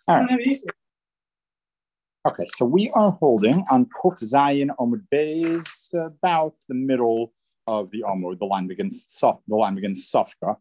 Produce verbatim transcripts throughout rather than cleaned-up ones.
All right. Okay, so we are holding on Kuf Zayin Omud Beis, about the middle of the Omud. The line begins soft. The line begins Sofka.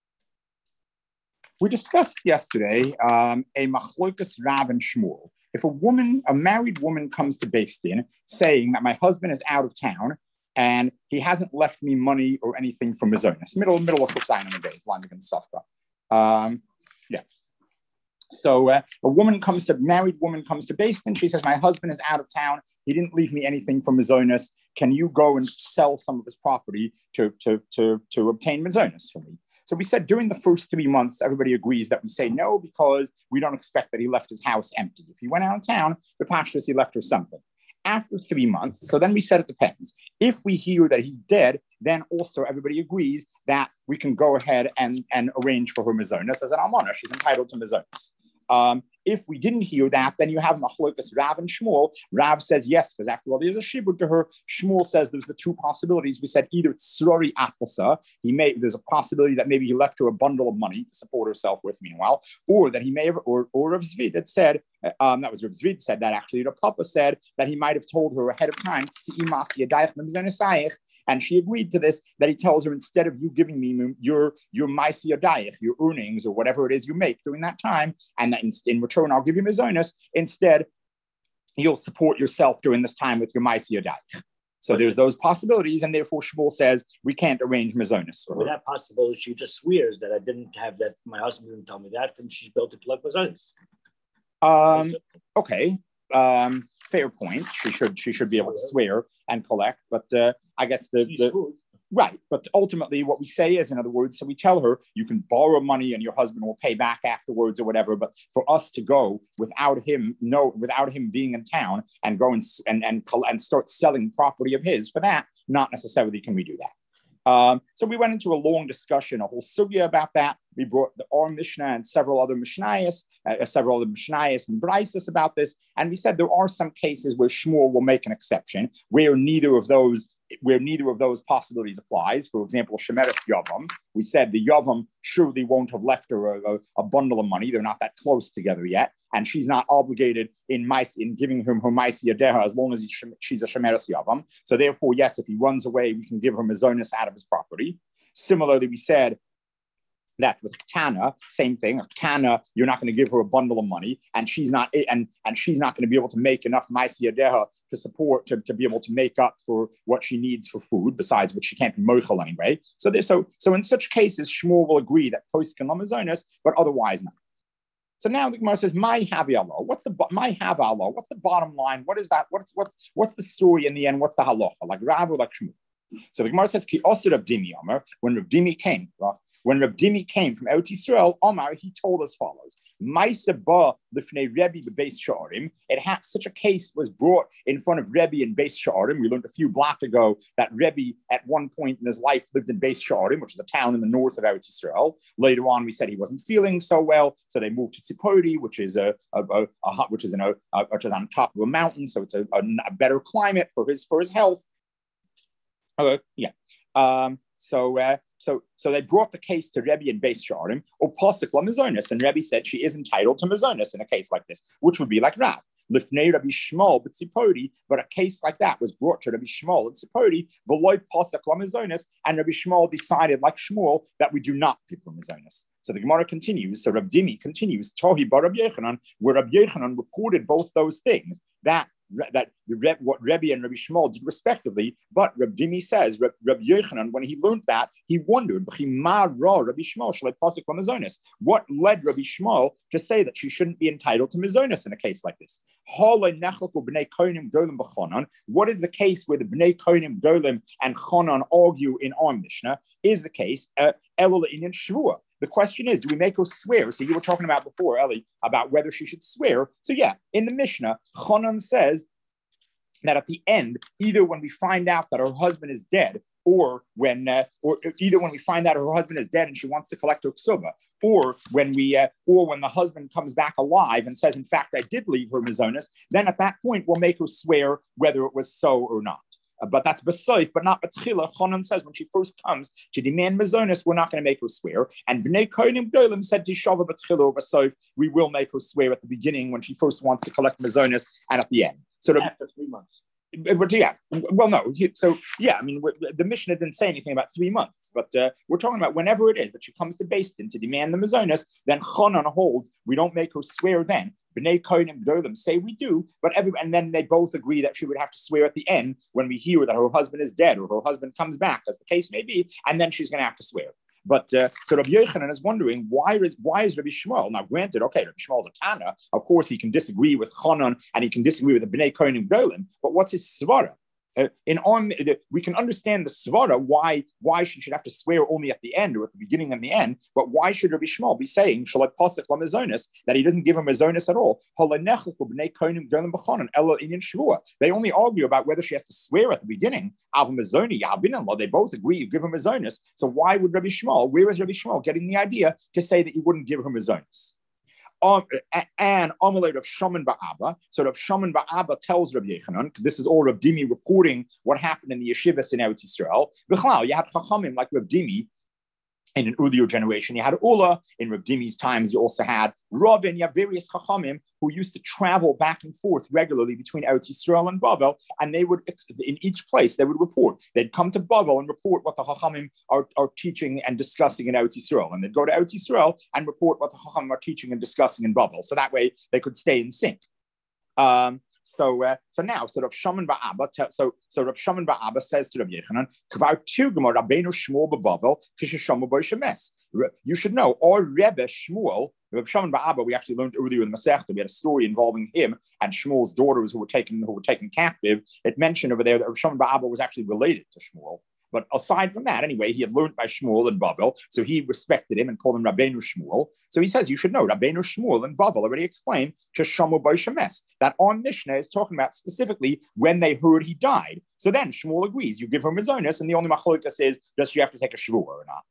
We discussed yesterday um, a machlokas Rav and Shmuel. If a woman, a married woman, comes to Beis Din saying that my husband is out of town and he hasn't left me money or anything from his own, middle middle of Kuf Zayin Omud Beis, line begins Sofka. Um, yeah. So uh, a woman comes to, married woman comes to Beis Din. She says, my husband is out of town. He didn't leave me anything from Mizonos. Can you go and sell some of his property to, to, to, to obtain Mizonos for me? So we said during the first three months, everybody agrees that we say no because we don't expect that he left his house empty. If he went out of town, the pashtus, he left her something. After three months, so then we said it depends. If we hear that he's dead, then also everybody agrees that we can go ahead and, and arrange for her Mizonos as an almana. She's entitled to Mizonos. Um, if we didn't hear that, then you have machlokas Rav and Shmuel. Rav says yes, because after all, there's a shibud to her. Shmuel says there's the two possibilities. We said either it's srori akasa, he may there's a possibility that maybe he left her a bundle of money to support herself with. Meanwhile, or that he may have, or or Rav Zvid had said um, that was Rav Zvid said that actually. Rav Papa said that he might have told her ahead of time. And she agreed to this, that he tells her, instead of you giving me your your maisiyadayich, your earnings, or whatever it is you make during that time, and that in, in return, I'll give you mizonos, instead, you'll support yourself during this time with your maisiyadayich. So there's those possibilities, and therefore Shmuel says we can't arrange mizonos. With that possibility, she just swears that I didn't have that, my husband didn't tell me that, and she's built it to like mizonos. Um, okay. Um, fair point. She should she should be able to swear and collect, but uh, I guess the, the right. But ultimately, what we say is, in other words, so we tell her you can borrow money and your husband will pay back afterwards or whatever. But for us to go without him, no, without him being in town and go and and and, and start selling property of his, for that, not necessarily can we do that. Um, so we went into a long discussion, a whole sugya about that. We brought the our Mishnah and several other Mishnayos, uh, several other Mishnayos and Braisos about this. And we said there are some cases where Shmuel will make an exception, where neither of those where neither of those possibilities applies. For example, Shemeres Yavam. We said the Yavam surely won't have left her a, a, a bundle of money. They're not that close together yet. And she's not obligated in mais, in giving him her maisi yadeha as long as he, she's a Shemeres Yavam. So therefore, yes, if he runs away, we can give her mizonos out of his property. Similarly, we said that with Ktana, same thing. Ktana, you're not going to give her a bundle of money, and she's not and and she's not going to be able to make enough maisi yadeha to support to, to be able to make up for what she needs for food, besides which she can't be moichel anyway. So there, so so in such cases, Shmuel will agree that post can mizonos, but otherwise not. So now the Gemara says, "My havi Allah." What's the my have Allah? What's the bottom line? What is that? What's what? What's the story in the end? What's the halacha? Like Rav or like Shmuel? So the Gemara says, "Ki osir Rav Dimi Omer." When Rav Dimi came, when Rav Dimi came from Eretz Yisrael, Omar, he told as follows: Ma'aseh ba lifnei Rebbe bebeis Sha'arim. It ha- such a case was brought in front of Rebbe in Beis Sha'arim. We learned a few blocks ago that Rebbe, at one point in his life, lived in Beis Sha'arim, which is a town in the north of Eretz Yisrael. Later on, we said he wasn't feeling so well, so they moved to Tzipori, which is a, a, a, a which is in a, a which is on top of a mountain, so it's a, a, a better climate for his for his health. Uh, yeah. Um, so, uh, so, so they brought the case to Rebbe in Beis Sha'arim, or Pasuk la Mizonos, and Rebbe said she is entitled to Mizonos in a case like this, which would be like Rav. Lifnei Rabbi Shmuel, but Tzipori, but a case like that was brought to Rabbi Shmuel and Tzipori, v'loy Pasuk la Mizonos, and Rabbi Shmuel decided, like Shmuel, that we do not give for Mizonos. So the Gemara continues. So Rabbi Dimi continues. Tohi bar Rabbi Yochanan, where Rabbi Yochanan reported both those things, that that the what Rebbe and Rabbi Shmuel did respectively, but Rabbi Dimi says Rabbi Yochanan, when he learned that, he wondered what led Rabbi Shmuel to say that she shouldn't be entitled to mizonos in a case like this. What is the case where the Bnei Kohanim Dolim and Chonan argue in our Mishnah? Is the case uh, Elul in Shvua? The question is, do we make her swear? So you were talking about before, Eli, about whether she should swear. So yeah, in the Mishnah, Chonan says that at the end, either when we find out that her husband is dead, or when, uh, or either when we find out her husband is dead and she wants to collect her ksuba, or when we, uh, or when the husband comes back alive and says, in fact, I did leave her mizonos, then at that point we'll make her swear whether it was so or not. but that's besoif, but not betchila. Chonon says when she first comes to demand mazonis, we're not going to make her swear. And Bnei Kohanim Gdolim said to Shava betchila or besoif, we will make her swear at the beginning when she first wants to collect mazonis and at the end. So the, after three months. But yeah, well, no. So yeah, I mean, the Mishnah didn't say anything about three months, but uh, we're talking about whenever it is that she comes to Beis Din to demand the mazonis, then Chonon holds we don't make her swear then. Bnei Kohanim Gdolim say we do, but every and then they both agree that she would have to swear at the end when we hear that her husband is dead or her husband comes back, as the case may be, and then she's going to have to swear. But uh, so Rabbi Yochanan is wondering why is why is Rabbi Shmuel now? Granted, okay, Rabbi Shmuel is a Tana. Of course, he can disagree with Chonon and he can disagree with the Bnei Kohanim Gdolim. But what's his svara? Uh, in on we can understand the svara why why she should have to swear only at the end or at the beginning and the end, but why should Rabbi Shmuel be saying shall I pasuk la mazonis that he doesn't give him mazonis at all? They only argue about whether she has to swear at the beginning. They both agree you give him mazonis. So why would Rabbi Shmuel? Where is Rabbi Shmuel getting the idea to say that you wouldn't give him mazonis? Um, and Amalek of Shaman Ba'aba. So Rav Shaman Ba'aba tells Rabbi Yechanan, this is all Rav Dimi reporting what happened in the yeshivas in Eretz Yisrael. B'chlal, you had Chachamim like Rav Dimi in an earlier generation. You had Ula in Rav Dimi's times. You also had Ravin. You have various Chachamim who used to travel back and forth regularly between Eretz Yisrael and Bavel, and they would, in each place, they would report. They'd come to Bavel and report what the Chachamim are, are teaching and discussing in Eretz Yisrael, and they'd go to Eretz Yisrael and report what the Chachamim are teaching and discussing in Bavel. So that way they could stay in sync. Um, So, uh, so now, so Rav Shaman Ba'aba, so so Rav Shaman Ba'aba says to Rav Yechanan, "Kvar tirgama Rabbeinu Shmuel b'Bavel kishishamu b'Shemes." You should know, or Rebbe Shmuel, Rav Shaman Ba'aba. We actually learned earlier in the Masechta. We had a story involving him and Shmuel's daughters who were taken who were taken captive. It mentioned over there that Rav Shaman Ba'aba was actually related to Shmuel. But aside from that, anyway, he had learned by Shmuel in Bavel, so he respected him and called him Rabbeinu Shmuel. So he says, you should know, Rabbeinu Shmuel in Bavel already explained to Shamu B'Shemes that on Mishnah is talking about specifically when they heard he died. So then Shmuel agrees, you give her mazonis, and the only machlokas is, does she have to take a shvuah or not?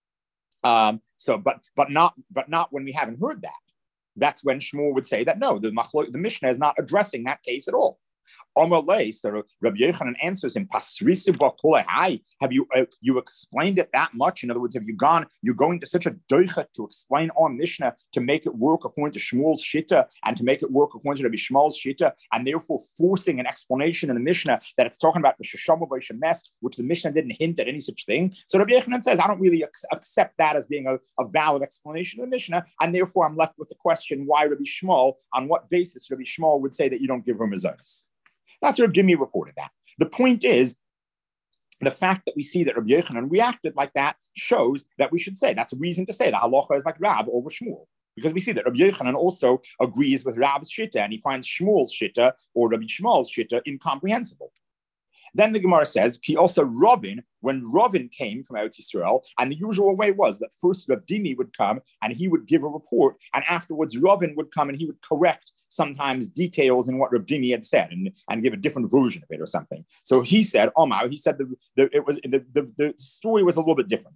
Um, so, but but not but not when we haven't heard that. That's when Shmuel would say that no, the machlo- the Mishnah is not addressing that case at all. Amalei, so Rabbi Yochanan answers him, Pasrisu b'kolei. Have you uh, you explained it that much? In other words, have you gone? You're going to such a doichet to explain our Mishnah to make it work according to Shmuel's shita and to make it work according to Rabbi Shmuel's shita, and therefore forcing an explanation in the Mishnah that it's talking about the sheshama v'shemes, which the Mishnah didn't hint at any such thing. So Rabbi Yochanan says, I don't really ac- accept that as being a, a valid explanation of the Mishnah, and therefore I'm left with the question: why Rabbi Shmuel? On what basis Rabbi Shmuel would say that you don't give her mazonos? That's what Rav Dimi reported that. The point is, the fact that we see that Rabbi Yochanan reacted like that shows that we should say, that's a reason to say that halacha is like Rab over Shmuel. Because we see that Rabbi Yochanan also agrees with Rab's shitta, and he finds Shmuel's shitta or Rabbi Shmuel's shitta incomprehensible. Then the Gemara says, he also Ravin, when Ravin came from Eretz Yisrael, and the usual way was that first Rav Dimi would come and he would give a report, and afterwards Ravin would come and he would correct sometimes details in what Rav Dimi had said and, and give a different version of it or something. So he said, Omar, he said the, the, it was the, the, the story was a little bit different.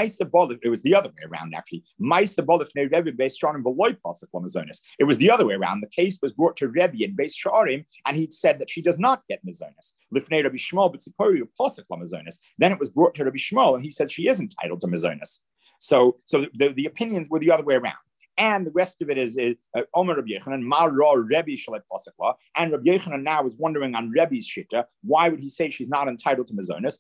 It was the other way around, actually. It was the other way around. The case was brought to Rebbe in Beis Sha'arim, and he'd said that she does not get mazonis. Then it was brought to Rabbi Shmuel, and he said she is entitled to mazonis. So, so the, the opinions were the other way around. And the rest of it is Omer Rabbi Yechanan, Ma Ra Rebbe Shalei Pasakla. And Rabbi Yechanan now is wondering on Rebbe's shita. Why would he say she's not entitled to mazonis?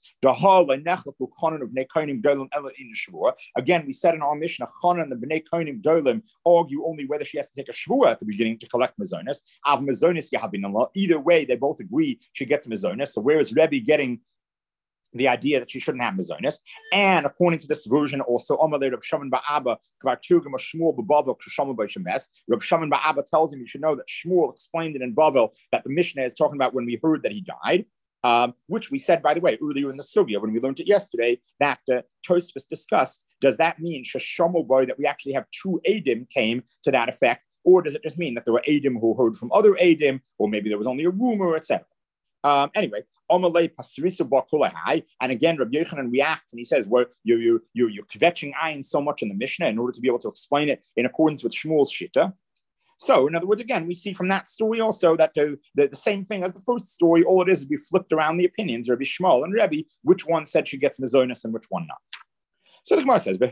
Again, we said in our Mishnah, Chonon and the Bnei Kohanim Dolim argue only whether she has to take a shvuah at the beginning to collect mazonis. Av mazonis yahabin. Either way, they both agree she gets mazonis. So where is Rebbe getting the idea that she shouldn't have mazonis? And according to this version, also Amalei Rav Shaman Ba'aba Kvar Tirgam Shmuel b'Bavel K'Shama b'Shemes. Rav Shaman Ba'aba tells him you should know that Shmuel explained it in Bavel that the Mishnah is talking about when we heard that he died, um, which we said, by the way, earlier in the sugya when we learned it yesterday that uh, Tosfos discussed. Does that mean Sheshamu boy that we actually have two Adim came to that effect, or does it just mean that there were Adim who heard from other Adim, or maybe there was only a rumor, et cetera? Um, anyway, and again, Rabbi Yochanan reacts and he says, well, you're, you're, you're, you're kvetching ayin so much in the Mishnah in order to be able to explain it in accordance with Shmuel's shita. So, in other words, again, we see from that story also that the, the, the same thing as the first story, all it is is we flipped around the opinions, Rabbi Shmuel and Rebbe, which one said she gets Mazonis and which one not. So the Gemara says,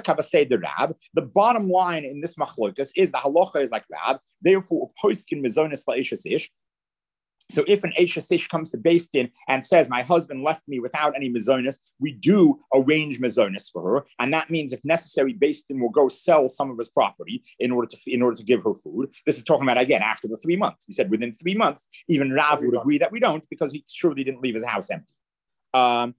the bottom line in this machlokas is the halacha is like Rab, therefore poskin Mazonis la'ishes ish. So if an Eishes Ish comes to Beis Din and says, my husband left me without any Mazonis, we do arrange Mazonis for her. And that means if necessary, Beis Din will go sell some of his property in order to in order to give her food. This is talking about, again, after the three months. We said within three months, even Rav would agree that we don't because he surely didn't leave his house empty. Um,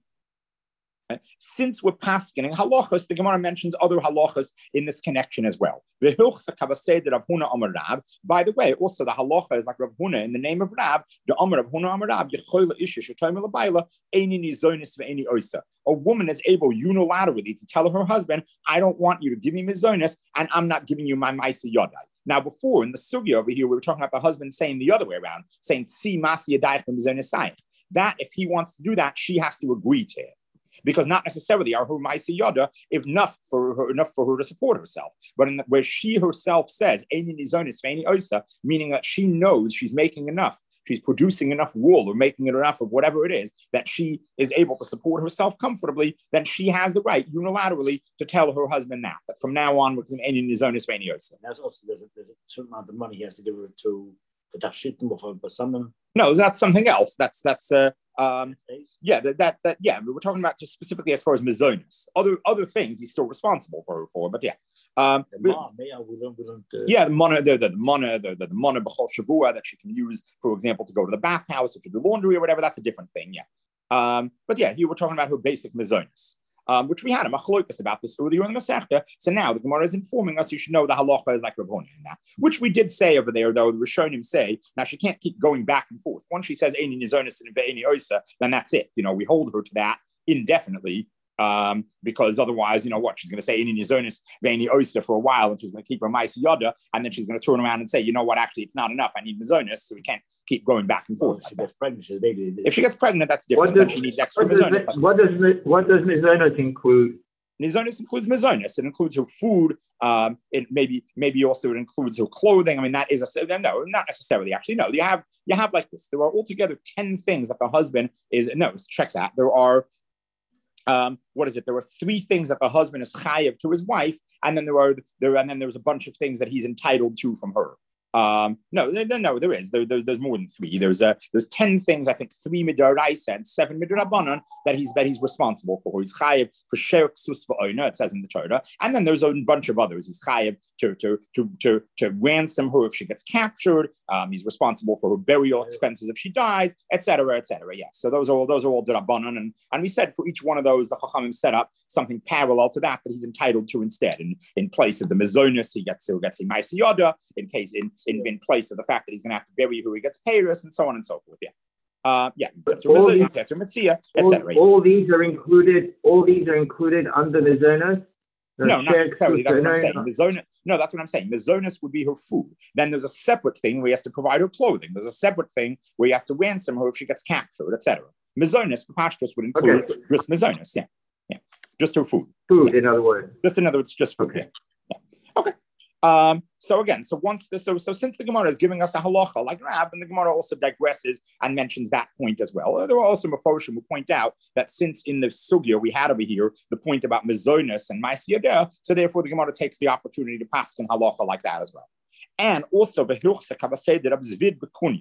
Since we're paskening halachas, the Gemara mentions other halachas in this connection as well. The hilchsa kavaseder Rav Huna Amar Rab. By the way, also the halacha is like Rav Huna in the name of Rab. The Amar Rav Huna Amar Rab yechoyla isha shetoyim lebayla eini nizonis ve'eni oisa. A woman is able unilaterally to tell her husband, "I don't want you to give me mizonis, and I'm not giving you my ma'aseh yadai." Now, before in the sugya over here, we were talking about the husband saying the other way around, saying "Tzi ma'aseh yadayich mizonis sayich." That if he wants to do that, she has to agree to it. Because not necessarily are her ma'aseh yada enough for her enough for her to support herself, but in the, where she herself says "Eini nizonis ve'eni oisa," meaning that she knows she's making enough, she's producing enough wool or making it enough of whatever it is that she is able to support herself comfortably, then she has the right unilaterally to tell her husband that. That from now on, with "Eini nizonis ve'eni oisa." That's also there's a, there's a certain amount of money he has to give her to for tafshitim or for, for someone. No, that's something else. That's that's uh, um, yeah, that, that that yeah. We're talking about just specifically as far as mizonos. Other other things he's still responsible for her for, but yeah, um, the mom, yeah, we don't, we don't, uh, yeah, the mana, the the mana, the the mana b'chol shavua that she can use, for example, to go to the bathhouse or to do laundry or whatever. That's a different thing, yeah. Um, but yeah, here we're talking about her basic mizonos. Um, which we had a machlokas about this earlier in the Masechta. So now the Gemara is informing us you should know the halacha is like Rav Huna in that, which we did say over there, though the Rishonim say, now she can't keep going back and forth. Once she says Eini nizonis and Ve'eni oisa, then that's it. You know, we hold her to that indefinitely. Um, because otherwise, you know what, she's going to say Eini nizonis ve'eni oisa for a while, and she's going to keep her ma'aseh yada, and then she's going to turn around and say, you know what, actually it's not enough, I need mizonis, so we can't keep going back and forth. Well, if she gets pregnant, she's baby. If she gets pregnant, that's different. Does, then she needs extra what does, mizonis. What does what does mizonos include? Mizonis includes mizonis. It includes her food. Um, it maybe maybe also it includes her clothing. I mean, that is a no, not necessarily. Actually, no. You have you have like this. There are altogether ten things that the husband is no. Check that. There are. Um, what is it? There are three things that the husband is chayav to his wife, and then there are there and then there's a bunch of things that he's entitled to from her. Um, no, no, no, there is. There, there, there's more than three. There's uh, there's ten things. I think three midaraisa and seven midrabanan that he's that he's responsible for. He's chayiv for sher ksus v'oina. It says in the Torah, and then there's a bunch of others. He's chayiv to to to to to ransom her if she gets captured. Um, he's responsible for her burial expenses if she dies, et cetera, et cetera. Yes. So those are all those are all drabanan, and and we said for each one of those, the chachamim set up something parallel to that that he's entitled to instead. In in place of the mizonis, he gets he gets a ma'aseh yada. In case in In, in place of the fact that he's going to have to bury who he gets payers and so on and so forth. Yeah. Uh, yeah. That's a mitzvah, et cetera. All, all these are included, all these are included under mizonos? No, not necessarily. That's what I'm saying. Mizonos, no, that's what I'm saying. Mizonos would be her food. Then there's a separate thing where he has to provide her clothing. There's a separate thing where he has to ransom her if she gets captured, et cetera. Mizonos, Pashtos would include okay. just mizonos. Yeah. Yeah. Just her food. Food, yeah. in other words. Just in other words, just food. Okay. Yeah. Yeah. Okay. Um, so again, so once the, so so since the Gemara is giving us a halacha like Rav, and the Gemara also digresses and mentions that point as well. There are also Mephoshim who point out that since in the sugya we had over here the point about mizonos and ma'aseh yada, so therefore the Gemara takes the opportunity to pass in halacha like that as well. And also the hilchsa kavaseder Rab Zvid b'kunya.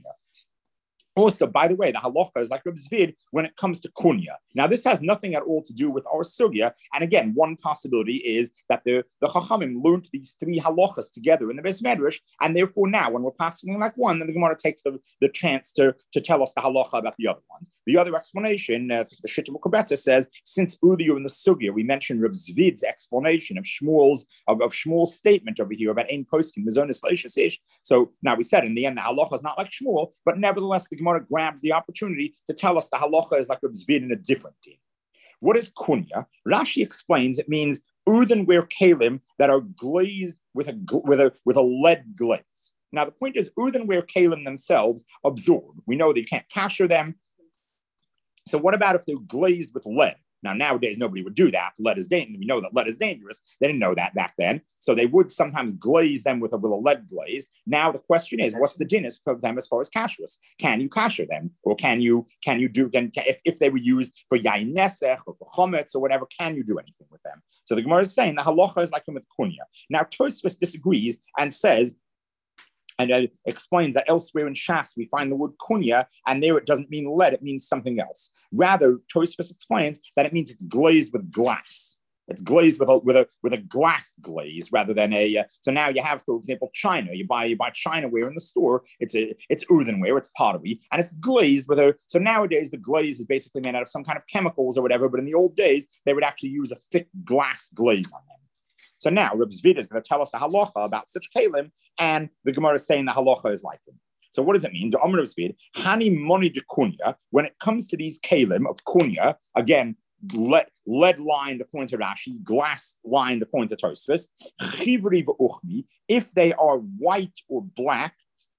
Also, by the way, the halacha is like Reb Zvid when it comes to kunya. Now, this has nothing at all to do with our sugya. And again, one possibility is that the, the chachamim learned these three halachas together in the Beis Medrash, and therefore now, when we're passing like one, then the Gemara takes the, the chance to, to tell us the halacha about the other ones. The other explanation, uh, the Shittim Ukabetza says, since earlier in the sugya we mentioned Reb Zvid's explanation of Shmuel's of, of Shmuel's statement over here about ein poskin mizonos leishes ish. So now we said in the end the halacha is not like Shmuel, but nevertheless the Gemara grabs the opportunity to tell us the halacha is like Reb Zvid in a different din. What is kunya? Rashi explains it means earthenware kalim that are glazed with a with a with a lead glaze. Now the point is earthenware kalim themselves absorb. We know that you can't kasher them. So what about if they're glazed with lead? Now, nowadays, nobody would do that. Lead is dangerous. We know that lead is dangerous. They didn't know that back then. So they would sometimes glaze them with a, with a lead glaze. Now the question is, what's the dinner for them as far as kashrus? Can you kasher them? Or can you can you do, can, if, if they were used for yain nesech or for chometz or whatever, can you do anything with them? So the Gemara is saying the halacha is like him with kunya. Now Tosfos disagrees and says, and uh, explains that elsewhere in Shas we find the word kunya, and there it doesn't mean lead, it means something else. Rather, Tosfos explains that it means it's glazed with glass. It's glazed with a with a with a glass glaze rather than a. Uh, so now you have, for example, china. You buy you buy chinaware in the store. It's a it's earthenware. It's pottery, and it's glazed with a. So nowadays the glaze is basically made out of some kind of chemicals or whatever. But in the old days they would actually use a thick glass glaze on them. So now Reb Zvid is going to tell us a halacha about such kalim, and the Gemara is saying the halacha is like them. So what does it mean? The Amr of Zvid, Hani Moni de Kunya. When it comes to these kalim of kunya, again. Lead, lead lined according to Rashi, glass lined according to Tosfos. Chivri v'uchmi, if they are white or black,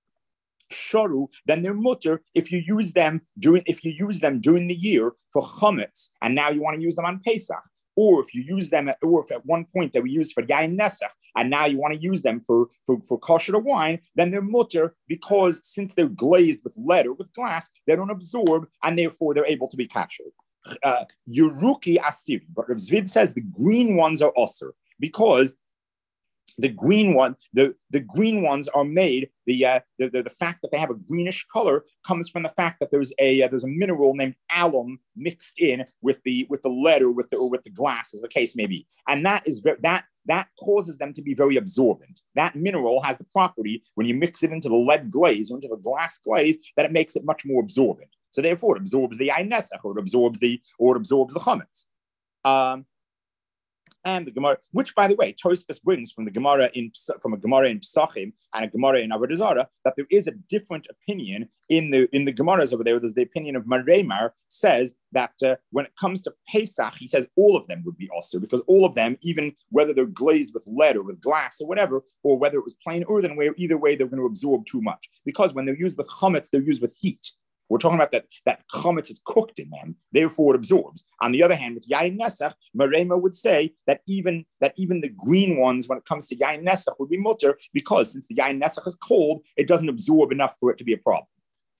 sharu, then they're mutter if you use them during if you use them during the year for chametz, and now you want to use them on Pesach, or if you use them at, or if at one point they were used for yain nesach, and now you want to use them for for for kosher or wine, then they're mutter because since they're glazed with lead or with glass, they don't absorb, and therefore they're able to be kosher. Uh, Yeruki Asiri, but Rav Zvid says the green ones are osir because the green one, the, the green ones are made. The, uh, the, the the fact that they have a greenish color comes from the fact that there's a uh, there's a mineral named alum mixed in with the with the lead or with the or with the glass, as the case may be, and that is that that causes them to be very absorbent. That mineral has the property when you mix it into the lead glaze or into the glass glaze that it makes it much more absorbent. So therefore, it absorbs the yain nesach, or it absorbs the or it absorbs the chametz. Um, and the Gemara, which by the way, Tosfos brings from the Gemara in from a Gemara in Pesachim and a Gemara in Avodah Zarah, that there is a different opinion in the in the Gemaras over there. There's the opinion of Maremar says that uh, when it comes to Pesach, he says all of them would be also because all of them, even whether they're glazed with lead or with glass or whatever, or whether it was plain earthenware, either way they're going to absorb too much because when they're used with chametz, they're used with heat. We're talking about that that chametz is cooked in them, therefore it absorbs. On the other hand, with yain nesach, Marema would say that even that even the green ones, when it comes to yain nesach, would be mutter because since the yain nesach is cold, it doesn't absorb enough for it to be a problem.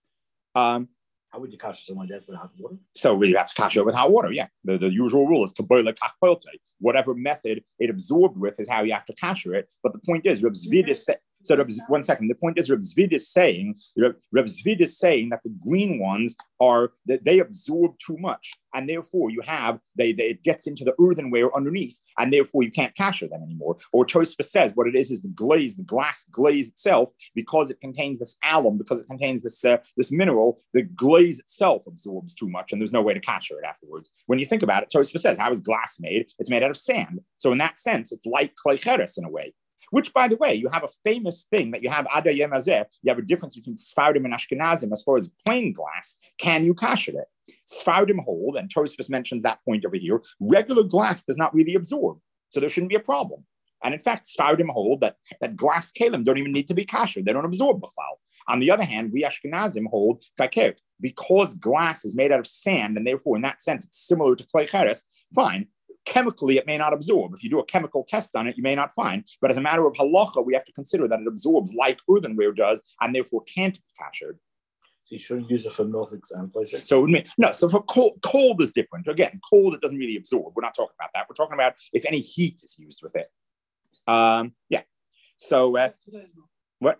Um, How would you kasher someone like that with hot water? So we have to kasher it with hot water. Yeah, the, the usual rule is kabola kachpolte. Whatever method it absorbed with is how you have to kasher it. But the point is, Reb Zvid is saying. So Reb, one second. The point is, Reb Zvid is saying Reb, Reb Zvid is saying that the green ones are that they absorb too much, and therefore you have they, they it gets into the earthenware underneath, and therefore you can't kasher them anymore. Or Tosfos says what it is is the glaze, the glass glaze itself, because it contains this alum, because it contains this uh, this mineral, the glaze itself absorbs too much, and there's no way to kasher it afterwards. When you think about it, Tosfos says, how is glass made? It's made out of sand. So in that sense, it's like klei cheres in a way. Which, by the way, you have a famous thing that you have Ada Yem Hazeh. You have a difference between Sfardim and Ashkenazim as far as plain glass. Can you kasher it? Sfardim hold, and Tosfos mentions that point over here, regular glass does not really absorb. So there shouldn't be a problem. And in fact, Sfardim hold that, that glass kalim don't even need to be kasher. They don't absorb b'chlal. On the other hand, we Ashkenazim hold fakir. Because glass is made out of sand, and therefore in that sense it's similar to klei cheres, fine. Chemically, it may not absorb. If you do a chemical test on it, you may not find. But as a matter of halacha, we have to consider that it absorbs like earthenware does, and therefore can't be kashered. So you shouldn't use it for milk and pleasure? So no, so for cold, cold is different. Again, cold, it doesn't really absorb. We're not talking about that. We're talking about if any heat is used with it. Um, yeah. So uh, what?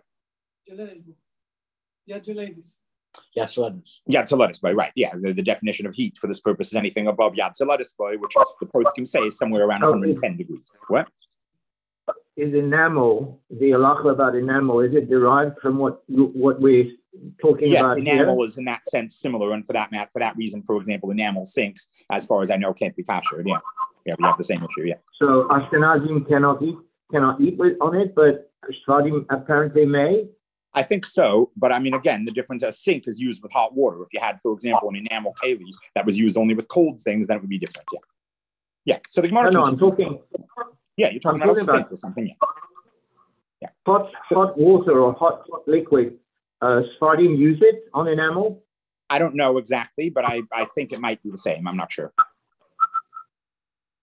Yad Tzelatis. Yad Tzelatis boy, right? Yeah, the, the definition of heat for this purpose is anything above Yad Tzelatis boy, which the poskim say is somewhere around one hundred ten degrees. What is enamel? The halacha about enamel, is it derived from what what we're talking yes, about? Yes, enamel here? is in that sense similar, and for that mat, for that reason, for example, enamel sinks, as far as I know, can't be kashered. Yeah, yeah, we have the same issue. Yeah. So Ashkenazim cannot eat cannot eat with, on it, but Sfardim apparently may. I think so, but I mean, again, the difference: a sink is used with hot water. If you had, for example, an enamel keli that was used only with cold things, then it would be different. Yeah, yeah. So the Gemara. No, no, I'm talking. Yeah, you're talking, I'm about talking a sink about or something. Yeah. Yeah. Hot hot water or hot, hot liquid. Uh, Sfardim use it on enamel. I don't know exactly, but I, I think it might be the same. I'm not sure.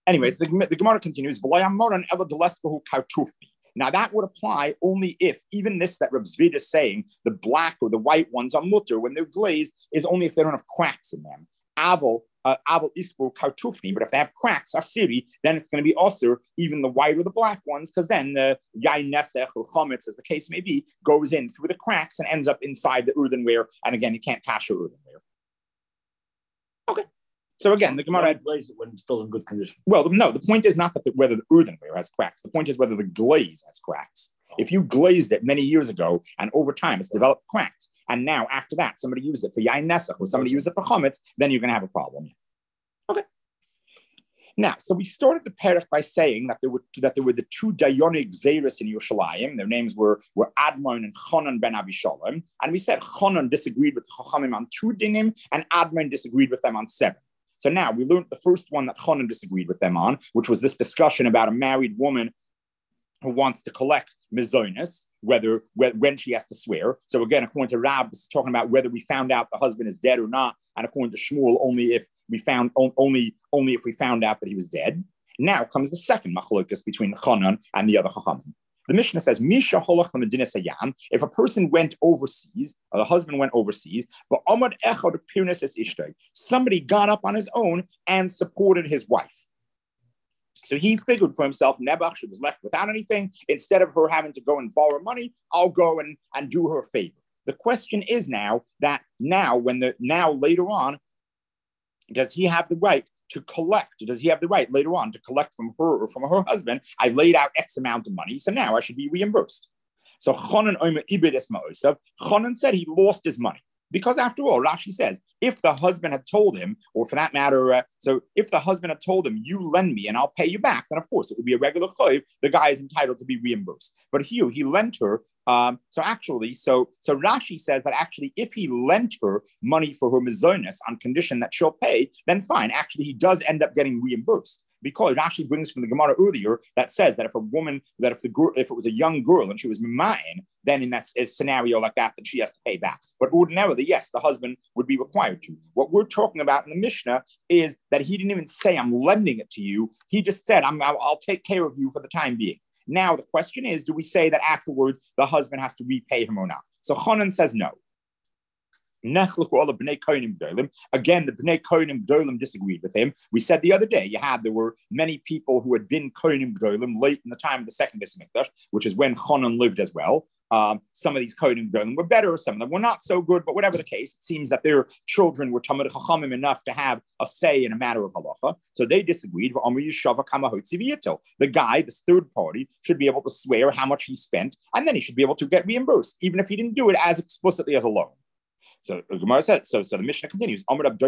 anyways, the, the Gemara continues. Now that would apply only if even this that Reb Zvid is saying, the black or the white ones are mutter when they're glazed, is only if they don't have cracks in them. Aval, uh, aval ispo kartufni, but if they have cracks, asiri, then it's going to be osir, even the white or the black ones, because then the yain nesech or chametz, as the case may be, goes in through the cracks and ends up inside the earthenware. And again, you can't kasher earthenware. Okay. So again, the Gemara had glaze it when it's still in good condition. Well, no, the point is not that the, whether the earthenware has cracks. The point is whether the glaze has cracks. Oh. If you glazed it many years ago and over time it's developed cracks, and now after that somebody used it for yain nesach or somebody used it for chametz, then you're going to have a problem. Okay. Now, so we started the perek by saying that there were that there were the two Dayonic Xeris in Yerushalayim. Their names were, were Admon and Chonon ben Avishalom. And we said Chonon disagreed with Chachamim on two dinim, and Admon disagreed with them on seven. So now we learned the first one that Chonon disagreed with them on, which was this discussion about a married woman who wants to collect mizonis, whether when she has to swear. So again, according to Rab, this is talking about whether we found out the husband is dead or not, and according to Shmuel, only if we found only only if we found out that he was dead. Now comes the second machlokas between Chonon and the other Chachamim. The Mishnah says, Misha holach l'medinas hayam, if a person went overseas, or the husband went overseas, but amad echad pirnes es ishtay, somebody got up on his own and supported his wife. So he figured for himself, Nebuch, she was left without anything. Instead of her having to go and borrow money, I'll go and, and do her a favor. The question is now that now, when the now later on, does he have the right to collect? Does he have the right later on to collect from her or from her husband? I laid out X amount of money, so now I should be reimbursed. So Chonon Omer Ibid Esma'osav, Chonon said he lost his money. Because after all, Rashi says, if the husband had told him, or for that matter, uh, so if the husband had told him, you lend me and I'll pay you back, then of course it would be a regular chayiv, the guy is entitled to be reimbursed. But here, he lent her, um, so actually, so so Rashi says that actually if he lent her money for her mizonos on condition that she'll pay, then fine, actually he does end up getting reimbursed. Because Rashi brings from the Gemara earlier that says that if a woman, that if the girl, if it was a young girl and she was mimayin, then in that scenario like that, then she has to pay back. But ordinarily, yes, the husband would be required to. What we're talking about in the Mishnah is that he didn't even say, I'm lending it to you. He just said, I'm, I'll, I'll take care of you for the time being. Now, the question is, do we say that afterwards the husband has to repay him or not? So Chonon says no. Again, the Bnei Kohanim Gdolim disagreed with him. We said the other day, you had there were many people who had been Kohanim Gdolim late in the time of the second Beis Hamikdash, which is when Chonon lived as well. Um, some of these Kohanim Gdolim were better, some of them were not so good, but whatever the case, it seems that their children were Talmid Chachamim enough to have a say in a matter of halacha. So they disagreed. The guy, this third party, should be able to swear how much he spent, and then he should be able to get reimbursed, even if he didn't do it as explicitly as a loan. So the Gemara said, so, so the Mishnah continues.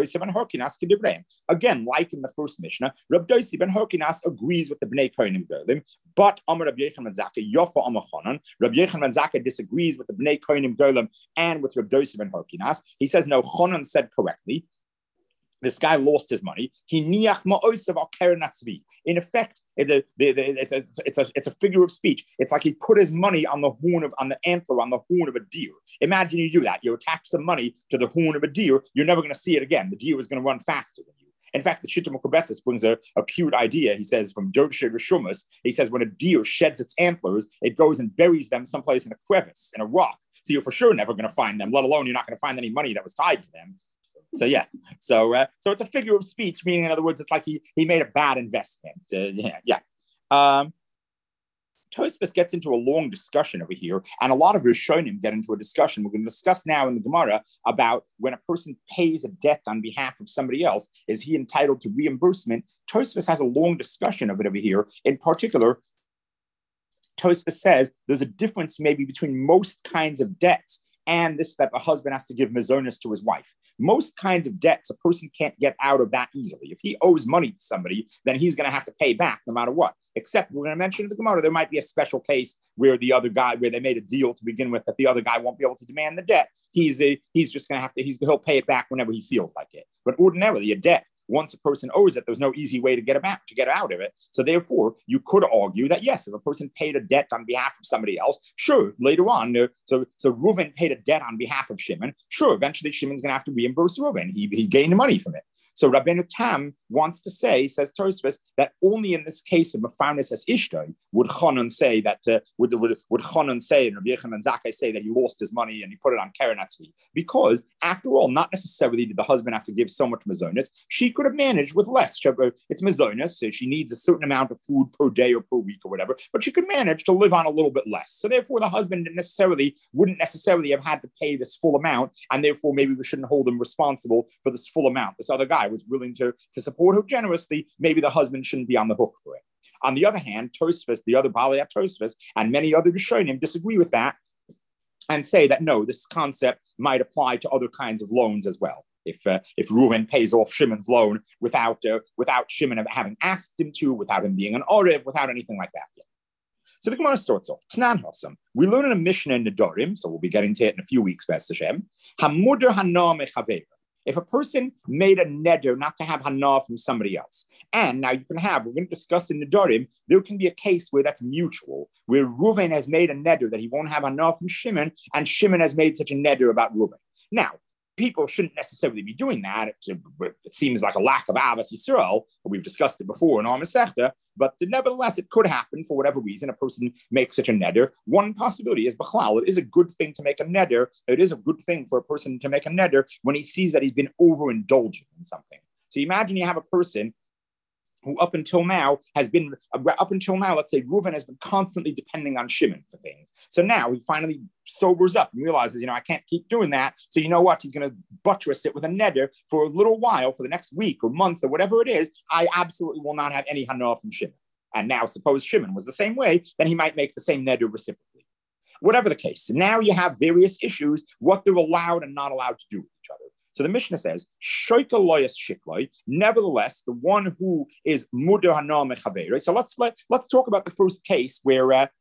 Again, like in the first Mishnah, Rab Dosi ben Herkinas agrees with the Bnei Kohanim Gdolim, but Amar Rab Yechon ben Zakkai Yofa Amar Chonon. Rab Yechon ben Zakkai disagrees with the Bnei Kohanim Gdolim and with Rab Dosi ben Herkinas. He says, no, Chonon said correctly. This guy lost his money. He niach ma'osav al keren hatzvi. In effect, it, it, it, it's, a, it's, a, it's a figure of speech. It's like he put his money on the horn of, on the antler, on the horn of a deer. Imagine you do that. You attach some money to the horn of a deer. You're never going to see it again. The deer is going to run faster than you. In fact, the Shittim Kobetzis brings a, a cute idea. He says from Dorshe Rishumas, he says when a deer sheds its antlers, it goes and buries them someplace in a crevice, in a rock. So you're for sure never going to find them, let alone you're not going to find any money that was tied to them. So yeah, so uh, so it's a figure of speech, meaning in other words, it's like he he made a bad investment. Uh, yeah, yeah. Um, Tosfos gets into a long discussion over here, and a lot of Rishonim get into a discussion. We're going to discuss now in the Gemara about when a person pays a debt on behalf of somebody else, is he entitled to reimbursement? Tosfos has a long discussion of it over here. In particular, Tosfos says there's a difference maybe between most kinds of debts and this that a husband has to give mizonos to his wife. Most kinds of debts, a person can't get out of that easily. If he owes money to somebody, then he's going to have to pay back no matter what. Except we're going to mention in the Gemara, there might be a special case where the other guy, where they made a deal to begin with that the other guy won't be able to demand the debt. He's a, he's just going to have to, he's, he'll pay it back whenever he feels like it. But ordinarily, a debt, once a person owes it, there's no easy way to get about to get out of it. So therefore, you could argue that yes, if a person paid a debt on behalf of somebody else, sure, later on, uh, so so Reuven paid a debt on behalf of Shimon. Sure, eventually Shimon's going to have to reimburse Reuven. He he gained money from it. So Rabbeinu Tam wants to say, says Tosfos, that only in this case of Mefarnes as Ishtoi would Chanan say that, uh, would, would, would Chanan say, and Rabbi Yochanan and Zakkai say that he lost his money and he put it on Keren Atzvi. Because, after all, not necessarily did the husband have to give so much mazonis. She could have managed with less. It's mazonis, so she needs a certain amount of food per day or per week or whatever, but she could manage to live on a little bit less. So therefore, the husband didn't necessarily, wouldn't necessarily have had to pay this full amount, and therefore maybe we shouldn't hold him responsible for this full amount. This other guy was willing to, to support her generously. Maybe the husband shouldn't be on the hook for it. On the other hand, Tosfos, the other Balei Tosfos, and many other Rishonim disagree with that and say that no, this concept might apply to other kinds of loans as well. If uh, if Reuven pays off Shimon's loan without uh, without Shimon having asked him to, without him being an Orev, without anything like that yet. So the Gemara starts off. Tanan Hasam. We learn in a Mishnah in Nedarim, so we'll be getting to it in a few weeks, B'ez Hashem. Hamuder hana mechaveira. If a person made a neder not to have hana from somebody else, and now you can have, we're going to discuss in Nedarim, there can be a case where that's mutual, where Reuven has made a neder that he won't have hana from Shimon, and Shimon has made such a neder about Reuven. Now, people shouldn't necessarily be doing that. It, it seems like a lack of Avos Yisrael. We've discussed it before in our Masechta, but nevertheless, it could happen for whatever reason. A person makes such a neder. One possibility is B'chlal. It is a good thing to make a neder. It is a good thing for a person to make a neder when he sees that he's been overindulging in something. So imagine you have a person who up until now has been, up until now, let's say Reuven has been constantly depending on Shimon for things. So now he finally sobers up and realizes, you know, I can't keep doing that. So you know what? He's going to buttress it with a neder for a little while, for the next week or month or whatever it is. I absolutely will not have any hana from Shimon. And now suppose Shimon was the same way, then he might make the same neder reciprocally. Whatever the case. Now you have various issues, what they're allowed and not allowed to do with each other. So the Mishnah says, Shoika loyas shikloi, nevertheless, the one who is muder hana mechaveira. So let's let, let's talk about the first case where uh,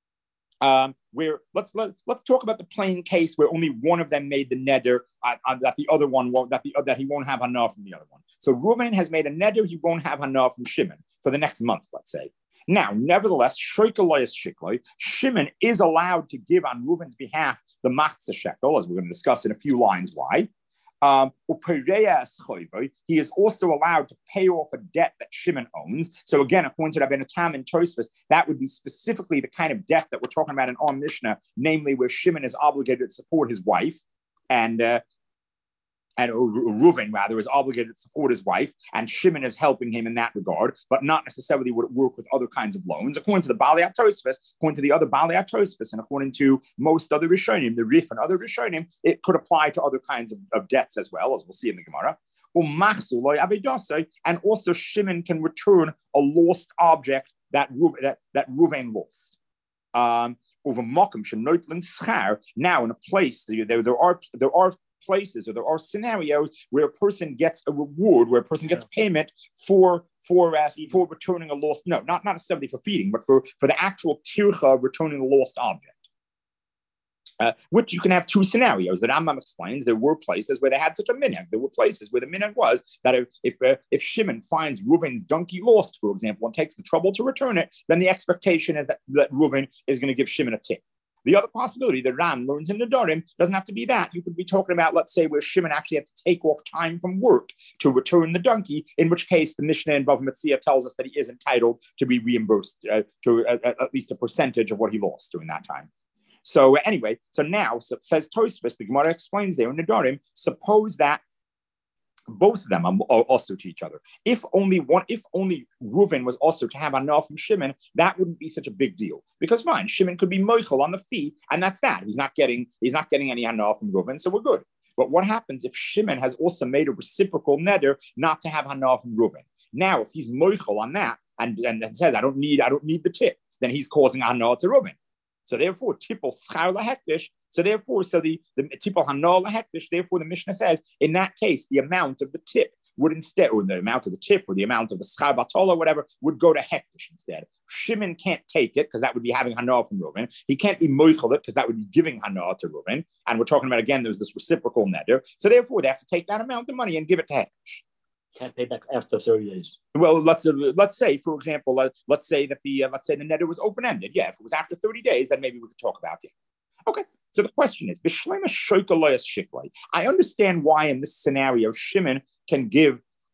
um, where let's let, let's talk about the plain case where only one of them made the neder uh, uh, that the other one won't, that the uh, that he won't have hana from the other one. So Reuven has made a neder, he won't have hana from Shimon for the next month, let's say. Now, nevertheless, Shoika loyas shikloi, Shimon is allowed to give on Reuven's behalf the machzah shekel, as we're going to discuss in a few lines why. Um, he is also allowed to pay off a debt that Shimon owns. So again, according to Rabbeinu Tam and Tosfos, that would be specifically the kind of debt that we're talking about in our Mishnah, namely where Shimon is obligated to support his wife, and uh, and Reuven rather is obligated to support his wife, and Shimon is helping him in that regard, but not necessarily would it work with other kinds of loans. According to the Balei Tosfos, according to the other Balei Tosfos, and according to most other Rishonim, the Rif and other Rishonim, it could apply to other kinds of, of debts as well, as we'll see in the Gemara. And also Shimon can return a lost object that Reuven, that, that Reuven lost. Um, now, in a place, there, there are there are places or there are scenarios where a person gets a reward, where a person gets payment for for uh, for returning a lost, no, not, not necessarily for feeding, but for, for the actual tircha of returning a lost object. Uh, which you can have two scenarios that Rambam explains. There were places where they had such a minhag. There were places where the minhag was that if if, uh, if Shimon finds Reuven's donkey lost, for example, and takes the trouble to return it, then the expectation is that, that Reuven is going to give Shimon a tip. The other possibility that Ram learns in Nedarim doesn't have to be that. You could be talking about, let's say, where Shimon actually had to take off time from work to return the donkey, in which case the Mishnah in Bava Metzia tells us that he is entitled to be reimbursed uh, to uh, at least a percentage of what he lost during that time. So uh, anyway, so now, so says Tosfos, the Gemara explains there in Nedarim, suppose that both of them are also to each other. If only one, if only Reuven was also to have hana from Shimon, that wouldn't be such a big deal. Because fine, Shimon could be moichel on the fee, and that's that. He's not getting, he's not getting any hana from Reuven, so we're good. But what happens if Shimon has also made a reciprocal neder not to have hana from Reuven? Now, if he's moichel on that and, and, and says, I don't need, I don't need the tip, then he's causing hana to Reuven. So therefore, tipol schar lahektish. So therefore, so the, the tipol hana lahektish, therefore the Mishnah says, in that case, the amount of the tip would instead, or the amount of the tip, or the amount of the schar batol or whatever, would go to hektish instead. Shimon can't take it, because that would be having hana from Reuven. He can't be moichel it, because that would be giving hana to Reuven. And we're talking about, again, there's this reciprocal neder. So therefore, they have to take that amount of money and give it to hektish. Can't pay back after thirty days. Well, let's uh, let's say, for example, uh, let's say that the uh, let's say the neder was open ended. Yeah, if it was after thirty days, then maybe we could talk about it. Okay. So the question is, I understand why in this scenario Shimon can give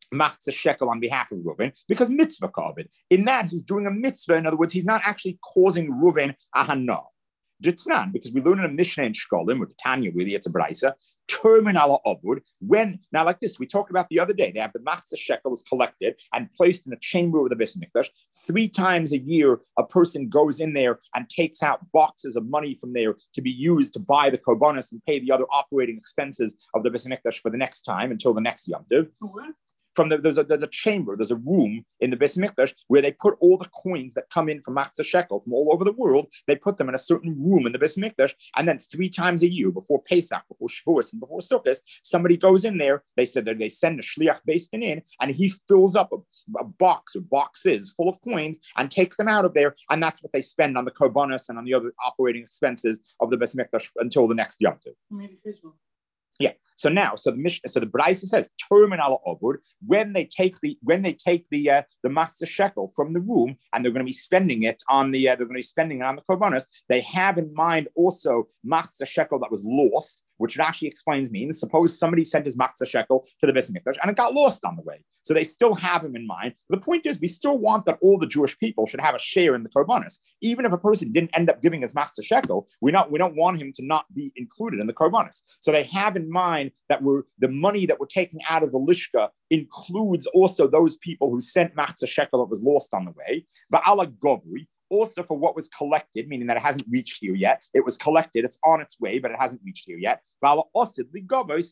machzah shekel on behalf of Reuven because mitzvah carbon. In that, he's doing a mitzvah. In other words, he's not actually causing Reuven a hana. Ditznan, because we learn in a Mishnah in Shkolim, or the Tanya, really, it's a Braisa, termin ala avud, when, now like this, we talked about the other day, they have the machzah shekel is collected and placed in a chamber of the Beis Mikdash. Three times a year, a person goes in there and takes out boxes of money from there to be used to buy the korbanos and pay the other operating expenses of the Beis Mikdash for the next time, until the next Yom Tov. Mm-hmm. From the, there's, a, there's a chamber, there's a room in the Beis Mikdash where they put all the coins that come in from machzah shekel from all over the world. They put them in a certain room in the Beis Mikdash, and then three times a year, before Pesach, before Shavuos, and before Sukkot, somebody goes in there. They said that they send a shliach based in, and he fills up a, a box or boxes full of coins and takes them out of there, and that's what they spend on the korbanos and on the other operating expenses of the Beis Mikdash until the next Yom Tov. Maybe Israel. Yeah. So now, so the Mishnah, so the Braisa says, termin ala avud, when they take the when they take the uh, the machzah shekel from the room and they're going to be spending it on the uh, they're going to be spending it on the korbanos, they have in mind also machzah shekel that was lost, which it actually explains means suppose somebody sent his machzah shekel to the Beis Mikdash and it got lost on the way. So they still have him in mind. The point is, we still want that all the Jewish people should have a share in the korbanos, even if a person didn't end up giving his machzah shekel. We not we don't want him to not be included in the korbanos. So they have in mind that we're, the money that we're taking out of the lishka includes also those people who sent machzah shekel that was lost on the way. Va'ala govri, also for what was collected, meaning that it hasn't reached here yet. It was collected, it's on its way, but it hasn't reached here yet. Va'ala osid ligavos,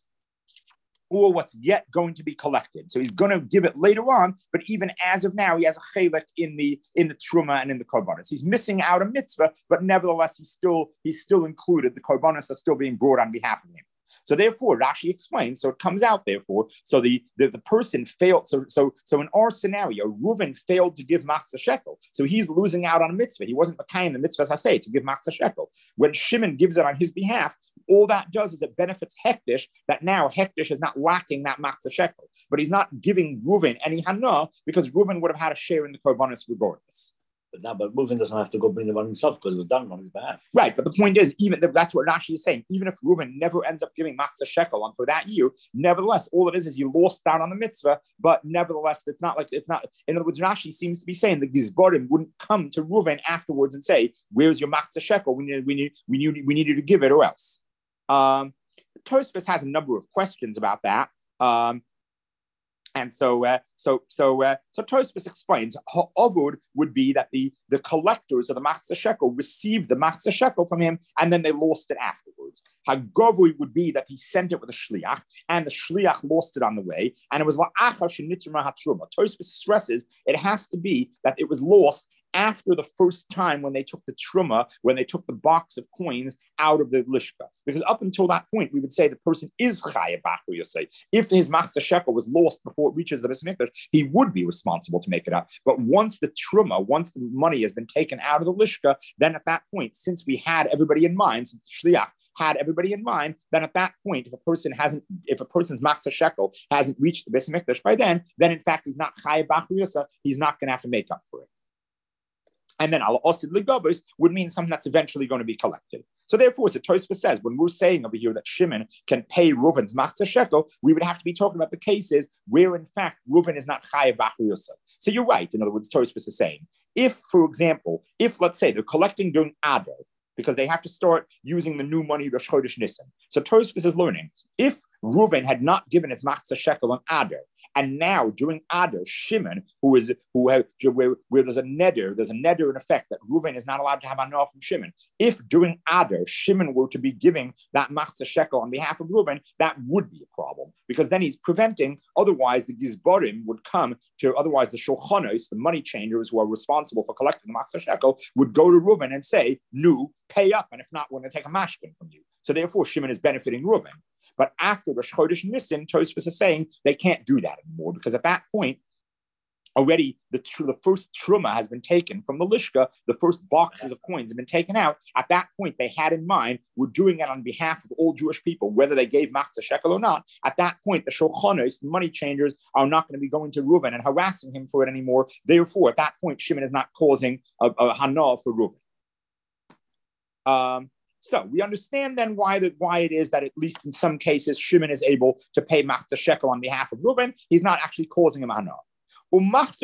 or what's yet going to be collected. So he's going to give it later on, but even as of now, he has a chelek in the in the truma and in the korbanos. He's missing out a mitzvah, but nevertheless, he's still he's still included. The korbanos are still being brought on behalf of him. So therefore, Rashi explains, so it comes out, therefore, so the, the, the person failed, so, so, so in our scenario, Reuven failed to give machzah shekel, so he's losing out on a mitzvah. He wasn't Mekayim the mitzvah haseh to give machzah shekel. When Shimon gives it on his behalf, all that does is it benefits Hektish, that now Hektish is not lacking that machzah shekel, but he's not giving Reuven any hana, because Reuven would have had a share in the korbanos regardless. But now, but Reuven doesn't have to go bring them on himself because it was done on his behalf. Right, but the point is, even that's what Rashi is saying. Even if Reuven never ends up giving machzah shekel on for that year, nevertheless, all it is is you lost out on the mitzvah. But nevertheless, it's not like it's not. In other words, Rashi seems to be saying the Gizbarim wouldn't come to Reuven afterwards and say, "Where's your machzah shekel? We need, we need, we need, we need you to give it, or else." Um, Tosfos has a number of questions about that. Um, And so, uh, so, so, uh, so Tosfos explains how avud would be that the, the collectors of the machzah shekel received the machzah shekel from him, and then they lost it afterwards. Hagovui would be that he sent it with a shliach, and the shliach lost it on the way, and it was la'achar shenitrma hatruma. Tosfos stresses it has to be that it was lost after the first time when they took the truma, when they took the box of coins out of the lishka. Because up until that point, we would say the person is chayav b'achru yosei. If his machzah shekel was lost before it reaches the Beis Mikdash, he would be responsible to make it up. But once the truma, once the money has been taken out of the lishka, then at that point, since we had everybody in mind, since shliach had everybody in mind, then at that point, if a person hasn't, if a person's machzah shekel hasn't reached the Beis Mikdash by then, then in fact he's not chayav b'achru yosei. He's not going to have to make up for it. And then al osid legabos would mean something that's eventually going to be collected. So therefore, so Tosfos says, when we're saying over here that Shimon can pay Reuven's machzah shekel, we would have to be talking about the cases where, in fact, Reuven is not chayav b'achru yosei. So you're right. In other words, Tosfos is saying, if, for example, if let's say they're collecting during Adar, because they have to start using the new money Rosh Chodesh Nisan. So Tosfos is learning, if Reuven had not given his machzah shekel on Adar, and now during Adar, Shimon, who is who have, where, where there's a neder, there's a neder in effect that Reuven is not allowed to have anah from Shimon. If during Adar Shimon were to be giving that machzah shekel on behalf of Reuven, that would be a problem, because then he's preventing. Otherwise, the gizbarim would come to. Otherwise, the shulchanos, the money changers who are responsible for collecting the machzah shekel, would go to Reuven and say, "Nu, pay up, and if not, we're going to take a mashkin from you." So therefore, Shimon is benefiting Reuven. But after Rosh Chodesh Nisan, Tosfos is saying they can't do that anymore, because at that point, already the, tr- the first truma has been taken from the lishka, the first boxes of coins have been taken out. At that point, they had in mind, we're doing it on behalf of all Jewish people, whether they gave machzah shekel or not. At that point, the shulchanos, the money changers, are not going to be going to Reuven and harassing him for it anymore. Therefore, at that point, Shimon is not causing a, a hana for Reuven. Um, So we understand then why that why it is that at least in some cases Shimon is able to pay machzor shekel on behalf of Reuben. He's not actually causing him hana. Now,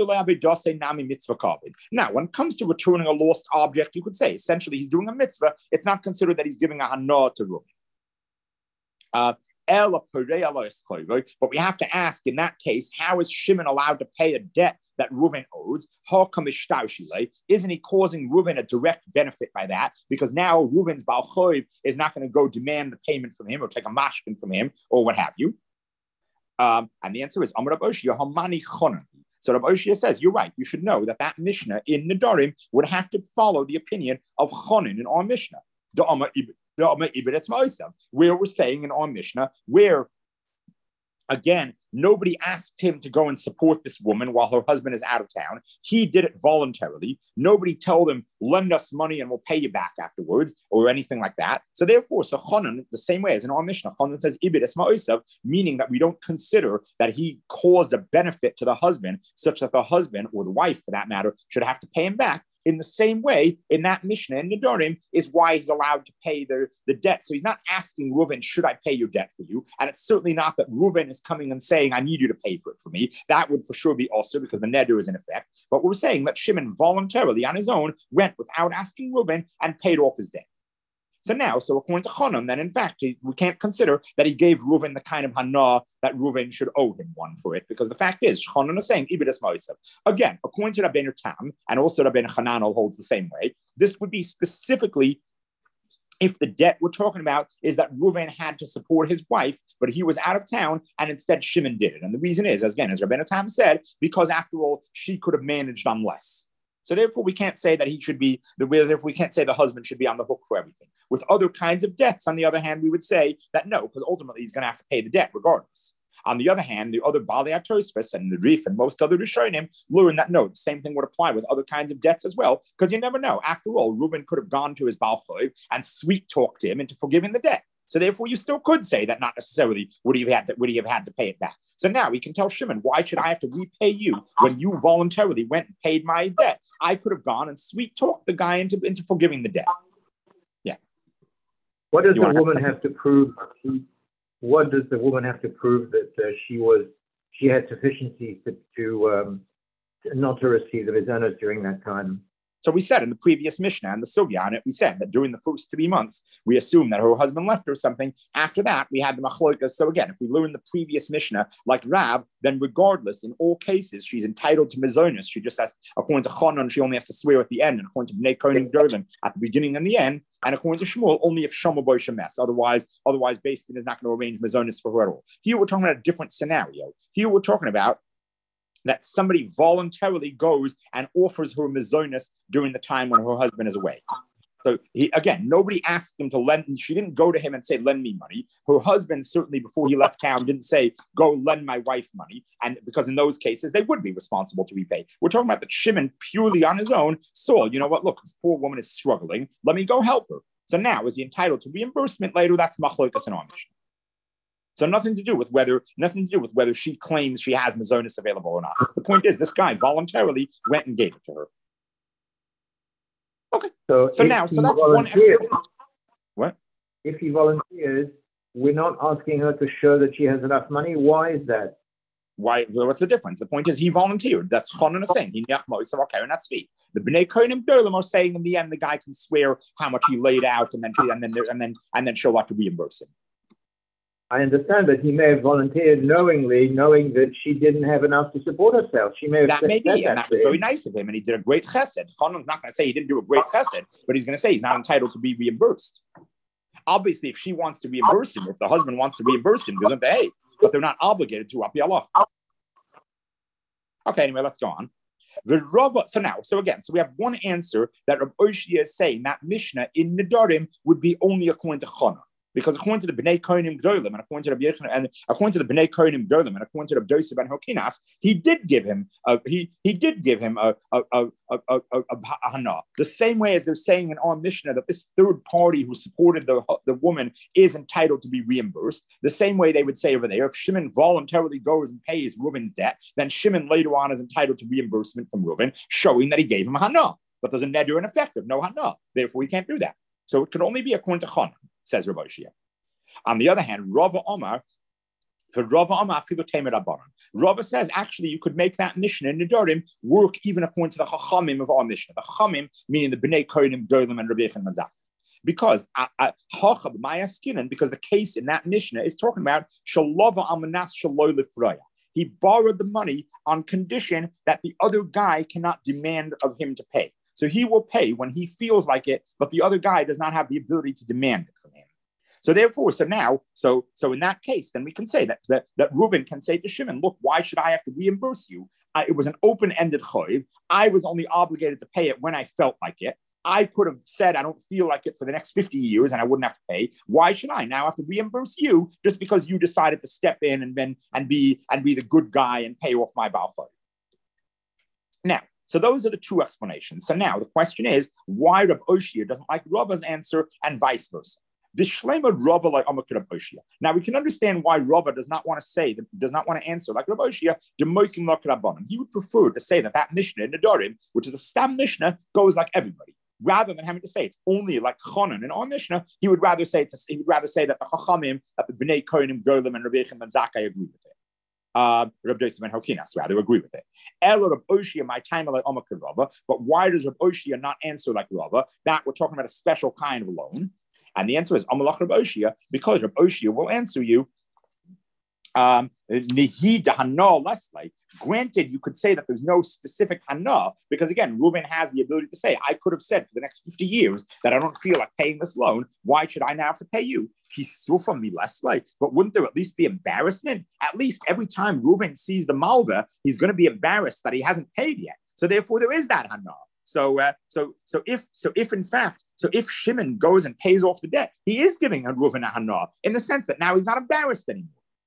when it comes to returning a lost object, you could say essentially he's doing a mitzvah. It's not considered that he's giving a hana to Reuben. Uh, but we have to ask in that case, how is Shimon allowed to pay a debt that Reuven owes? Isn't he causing Reuven a direct benefit by that? Because now Reuven's Baal Choiv is not going to go demand the payment from him or take a mashkin from him or what have you. Um, and the answer is Amar Rav Oshia Hamani Chonan. So Rav Oshia says, you're right. You should know that that Mishnah in Nedarim would have to follow the opinion of Chonan in our Mishnah. The Amar where we're saying in our Mishnah, where again, nobody asked him to go and support this woman while her husband is out of town. He did it voluntarily. Nobody told him, lend us money and we'll pay you back afterwards or anything like that. So therefore, so Chonan, the same way as in our Mishnah, Chonan says, Ibid es ma'osav, meaning that we don't consider that he caused a benefit to the husband such that the husband or the wife, for that matter, should have to pay him back. In the same way, in that Mishnah in Nedarim is why he's allowed to pay the, the debt. So he's not asking Reuven, should I pay your debt for you? And it's certainly not that Reuven is coming and saying, I need you to pay for it for me. That would for sure be also because the neder is in effect. But we're saying that Shimon voluntarily on his own went without asking Reuven and paid off his debt. So now, so according to Chonan, then in fact, he, we can't consider that he gave Reuven the kind of hana that Reuven should owe him one for it, because the fact is, Chonan is saying, Ibid es ma'osav. Again, according to Rabbeinu Tam, and also Rabbeinu Hananel holds the same way, this would be specifically if the debt we're talking about is that Reuven had to support his wife, but he was out of town, and instead Shimon did it. And the reason is, as again, as Rabbeinu Tam said, because after all, she could have managed on less. So therefore, we can't say that he should be, therefore we can't say the husband should be on the hook for everything. With other kinds of debts, on the other hand, we would say that no, because ultimately he's going to have to pay the debt regardless. On the other hand, the other Baalei HaTosfos and the Rif and most other Rishonim learn that no, the same thing would apply with other kinds of debts as well, because you never know. After all, Reuben could have gone to his Baal Choiv and sweet-talked him into forgiving the debt. So therefore, you still could say that not necessarily would he have had to, would he have had to pay it back. So now we can tell Shimon, why should I have to repay you when you voluntarily went and paid my debt? I could have gone and sweet talked the guy into, into forgiving the debt. Yeah. What does You the wanna- woman have to prove? What does the woman have to prove that uh, she was she had sufficiency to, to um, not to receive the mizanos during that time? So we said in the previous Mishnah and the Sugya on it, we said that during the first three months, we assumed that her husband left her something. After that, we had the machlokas. So again, if we learn the previous Mishnah like Rab, then regardless, in all cases, she's entitled to mizonos. She just has, according to Chonon, she only has to swear at the end, and according to Bnei Kohanim Gedolim, at the beginning and the end, and according to Shmuel, only if Shomer Bo Shemes. Otherwise, otherwise, Beis Din is not going to arrange mizonos for her at all. Here we're talking about a different scenario. Here we're talking about that somebody voluntarily goes and offers her mizonos during the time when her husband is away. So he, again, nobody asked him to lend. She didn't go to him and say, lend me money. Her husband, certainly before he left town, didn't say, go lend my wife money. And because in those cases, they would be responsible to repay. We're talking about that Shimon purely on his own saw, you know what, look, this poor woman is struggling. Let me go help her. So now, is he entitled to reimbursement later? That's machlokas and amish. So nothing to do with whether nothing to do with whether she claims she has mizonos available or not. The point is, this guy voluntarily went and gave it to her. Okay. So, So now, so that's one extra. What? If he volunteers, we're not asking her to show that she has enough money. Why is that? Why? What's the difference? The point is, he volunteered. That's Chonon is saying. The Bnei Kohanim Gedolim are saying in the end, the guy can swear how much he laid out, and then and then and then and then she'll have to reimburse him. I understand that he may have volunteered knowingly, knowing that she didn't have enough to support herself. She may have that may be, that and that was very nice of him, and he did a great chesed. Chonon's not going to say he didn't do a great chesed, but he's going to say he's not entitled to be reimbursed. Obviously, if she wants to reimburse him, if the husband wants to reimburse him, doesn't they? But they're not obligated to up yalof. Okay, anyway, let's go on. The Rava, so now, so again, so we have one answer that Rav Oshia is saying that Mishnah in Nedarim would be only according to Chonon. Because according to the Bnei Kohanim Gedolim and according to the Bnei and according to the Bnei Kohanim Gedolim and according to the Dosei ben Hokinas, he did give him a he he did give him a a a a, a, a, a hana. The same way as they're saying in our Mishnah that this third party who supported the the woman is entitled to be reimbursed. The same way they would say over there, if Shimon voluntarily goes and pays Reuben's debt, then Shimon later on is entitled to reimbursement from Reuben, showing that he gave him a hana. But there's a neder in effect of no hana. Therefore, we can't do that. So it can only be according to Chanan, says Rabbi Shia. On the other hand, Rava Omar, for Rava Omar, Rava says actually you could make that Mishnah in Nedarim work even according to the Chachamim of our Mishnah. The Chachamim meaning the Bnei Kohanim, Dolim, and Rabbi Yechon Manzak. Because Hachab Maya Skinan, because the case in that Mishnah is talking about Shalova Amanas Shaloy Lifraya. He borrowed the money on condition that the other guy cannot demand of him to pay. So he will pay when he feels like it, but the other guy does not have the ability to demand it from him. So therefore, so now, so so in that case, then we can say that that, that Reuven can say to Shimon, look, why should I have to reimburse you? I, it was an open-ended choiv. I was only obligated to pay it when I felt like it. I could have said I don't feel like it for the next fifty years and I wouldn't have to pay. Why should I now have to reimburse you just because you decided to step in and then and be and be the good guy and pay off my Baal Choiv? Now, so those are the two explanations. So now the question is, why Rav Oshia doesn't like Rava's answer and vice versa? Rava like Now we can understand why Rava does not want to say, does not want to answer like Rav Oshia. He would prefer to say that that Mishnah in Nedarim, which is a stam Mishnah, goes like everybody, rather than having to say it's only like Chanan in our Mishnah. He would rather say it's a, he would rather say that the Chachamim, that the Bnei Kohanim, Golim, and Rabbi Yechon ben Zakkai agree with it. Uh, Rabbi Yosef ben Hokinas rather agree with it. Elo Rav Oshia, my time like Omakar Rava, but why does Rav Oshia not answer like Rava? That we're talking about a special kind of loan. And the answer is Amalach Rav Oshia, because Rav Oshia will answer you. Um, Granted, you could say that there's no specific hana, because again, Reuven has the ability to say, I could have said for the next fifty years that I don't feel like paying this loan. Why should I now have to pay you? But wouldn't there at least be embarrassment? At least every time Reuven sees the malva, he's going to be embarrassed that he hasn't paid yet. So therefore, there is that hana. So, uh, so, so if, so if in fact, so if Shimon goes and pays off the debt, he is giving a Reuven a hana in the sense that now he's not embarrassed anymore.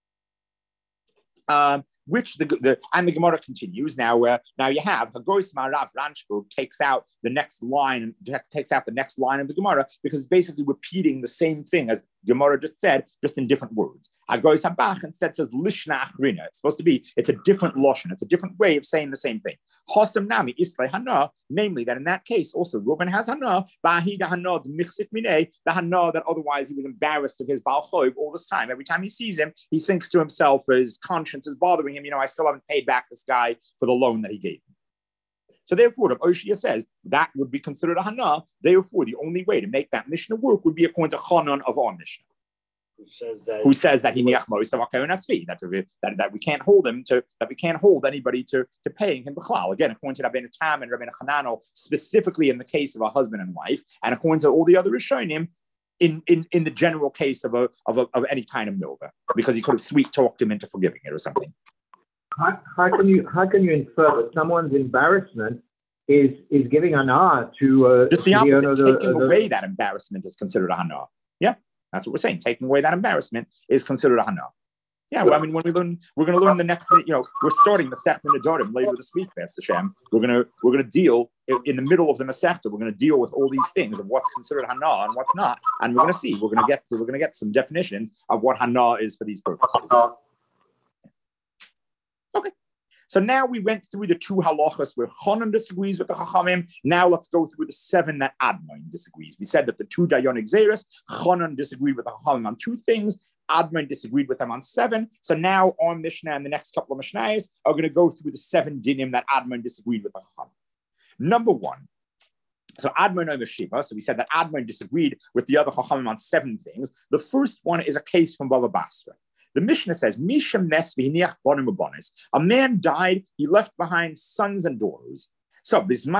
Um, which the, the and the Gemara continues. Now, uh, now you have Hagois Marav Ranchburg takes out the next line, takes out the next line of the Gemara because it's basically repeating the same thing as Gemara just said, just in different words. Hagois Habach instead says Lishna Achrina. It's supposed to be, it's a different lashon. It's a different way of saying the same thing. Hosam Nami Islay Hana, namely that in that case also Reuven has Hana, Bahi the Hana Michsit Mine, the Hana that otherwise he was embarrassed of his Baal Choiv all this time. Every time he sees him, he thinks to himself, his conscience is bothering him. You know, I still haven't paid back this guy for the loan that he gave me. So therefore, Rav Oshia says that would be considered a Hana. Therefore, the only way to make that Mishnah work would be according to Chanan of our Mishnah. Who says that? Who says that he that, that that we can't hold him to that we can't hold anybody to, to paying him b'chlal. Again, according to Rabbeinu Tam and Rabbeinu Chananel, specifically in the case of a husband and wife, and according to all the other Rishonim, in in in the general case of a of a, of any kind of milva, because he could have sweet talked him into forgiving it or something. How, how can you how can you infer that someone's embarrassment is is giving hana to uh, just the to opposite? The, Taking the, away the, that embarrassment is considered a hana. Yeah. That's what we're saying. Taking away that embarrassment is considered a hana. Yeah, well, I mean, when we learn, we're going to learn the next. You know, we're starting the Masechta Nedarim later this week, Pastor Shem. We're going to we're going to deal in the middle of the Masechta. We're going to deal with all these things of what's considered hana and what's not, and we're going to see. We're going to get we're going to get some definitions of what hana is for these purposes. Okay. So now we went through the two halachas where Chanan disagrees with the Chachamim. Now let's go through the seven that Admon disagrees. We said that the two Dayanik Xeris, Chanan disagreed with the Chachamim on two things. Admon disagreed with them on seven. So now on Mishnah and the next couple of Mishnayos are going to go through the seven dinim that Admon disagreed with the Chachamim. Number one. So Admon over Shiva. So we said that Admon disagreed with the other Chachamim on seven things. The first one is a case from Baba Basra. The Mishnah says, a man died, he left behind sons and daughters. So, if the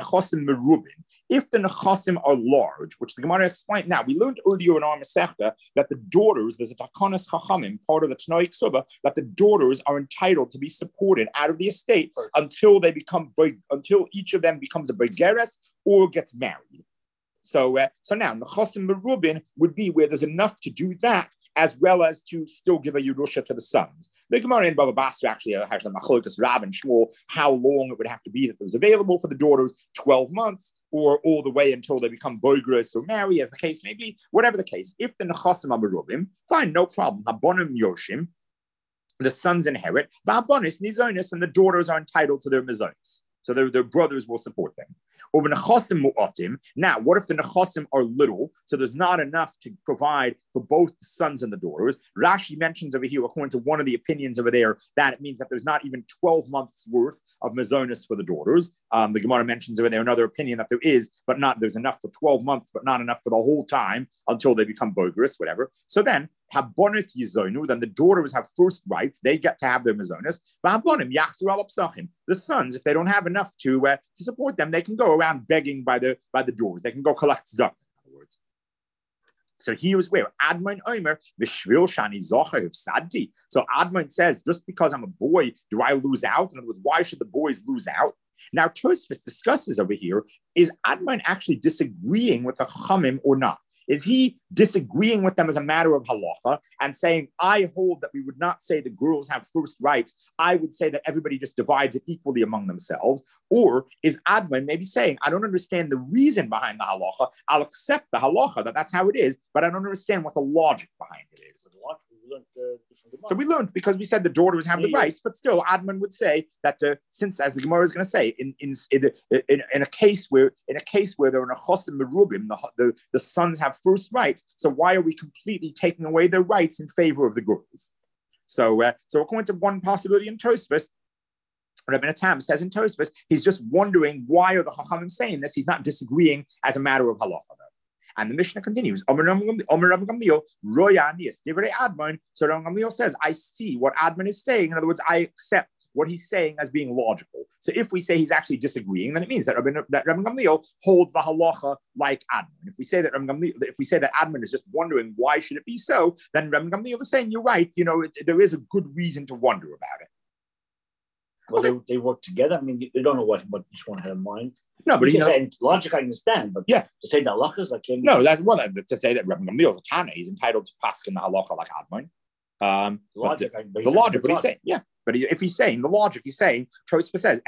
nechasim are large, which the Gemara explained, now we learned earlier in our Masechta that the daughters, there's a takanas chachamim, part of the Tanoi Ksuba, that the daughters are entitled to be supported out of the estate until they become, until each of them becomes a begeres or gets married. So, uh, so now, nechasim merubin would be where there's enough to do that, as well as to still give a Yerusha to the sons. The Gemara in Baba Basra actually has a Machlokas Rab and Shmuel, how long it would have to be that it was available for the daughters, twelve months, or all the way until they become boigres or marry, as the case may be, whatever the case. If the Nechasim Amarubim, fine, no problem. Habonim Yoshim, the sons inherit, Vabonis Nizonis, and the daughters are entitled to their Mizonis. So their, their brothers will support them. Over nechasim mu'atim. Now, what if the nechasim are little? So there's not enough to provide for both the sons and the daughters. Rashi mentions over here, according to one of the opinions over there, that it means that there's not even twelve months worth of mazonis for the daughters. Um, the Gemara mentions over there another opinion that there is, but not there's enough for twelve months, but not enough for the whole time until they become bogerous, whatever. So then, habonis yizonu, then the daughters have first rights; they get to have their mazonis. V'habonim yachzur al psachim. The sons, if they don't have enough to uh, to support them, they can go around begging by the by the doors. They can go collect stuff. In other words. So here's where Admon Omer v'shvil shani zocher ifsadti. So Admon says, just because I'm a boy, do I lose out? In other words, why should the boys lose out? Now Tosfos discusses over here: is Admon actually disagreeing with the Chachamim or not? Is he disagreeing with them as a matter of halacha and saying, I hold that we would not say the girls have first rights. I would say that everybody just divides it equally among themselves. Or is Admon maybe saying, I don't understand the reason behind the halacha. I'll accept the halacha that that's how it is, but I don't understand what the logic behind it is. We learned, uh, so we learned because we said the daughters have yeah, the rights, but still Admon would say that uh, since, as the Gemara is going to say, in in, in in in a case where in a case where there are nechasim merubim, the, the the sons have first rights. So why are we completely taking away their rights in favor of the girls? So, uh, so according to one possibility in Tosfos, Rabbi Natan says in Tosfos, he's just wondering why are the Chachamim saying this? He's not disagreeing as a matter of halacha. And the Mishnah continues. So Rabbi Gamliel says, I see what Admon is saying. In other words, I accept what he's saying as being logical. So if we say he's actually disagreeing, then it means that Rabbi, that Rabbi Gamliel holds the halacha like Admon. If we say that Rabbi Gamliel, if we say that Admon is just wondering why should it be so, then Rabbi Gamliel is saying you're right. You know, it, there is a good reason to wonder about it. Well, okay. they, they work together. I mean, they don't know what, what each one had in mind. No, but you you know, say logic I understand, but yeah, to say the halacha is like him. No, that's well to say that Rabbi Gamliel is a Tana, he's entitled to paskin the halacha like Admon. Um, logic, the, the logic, but he's saying, yeah. But if he's saying the logic, he's saying, Tosfos says,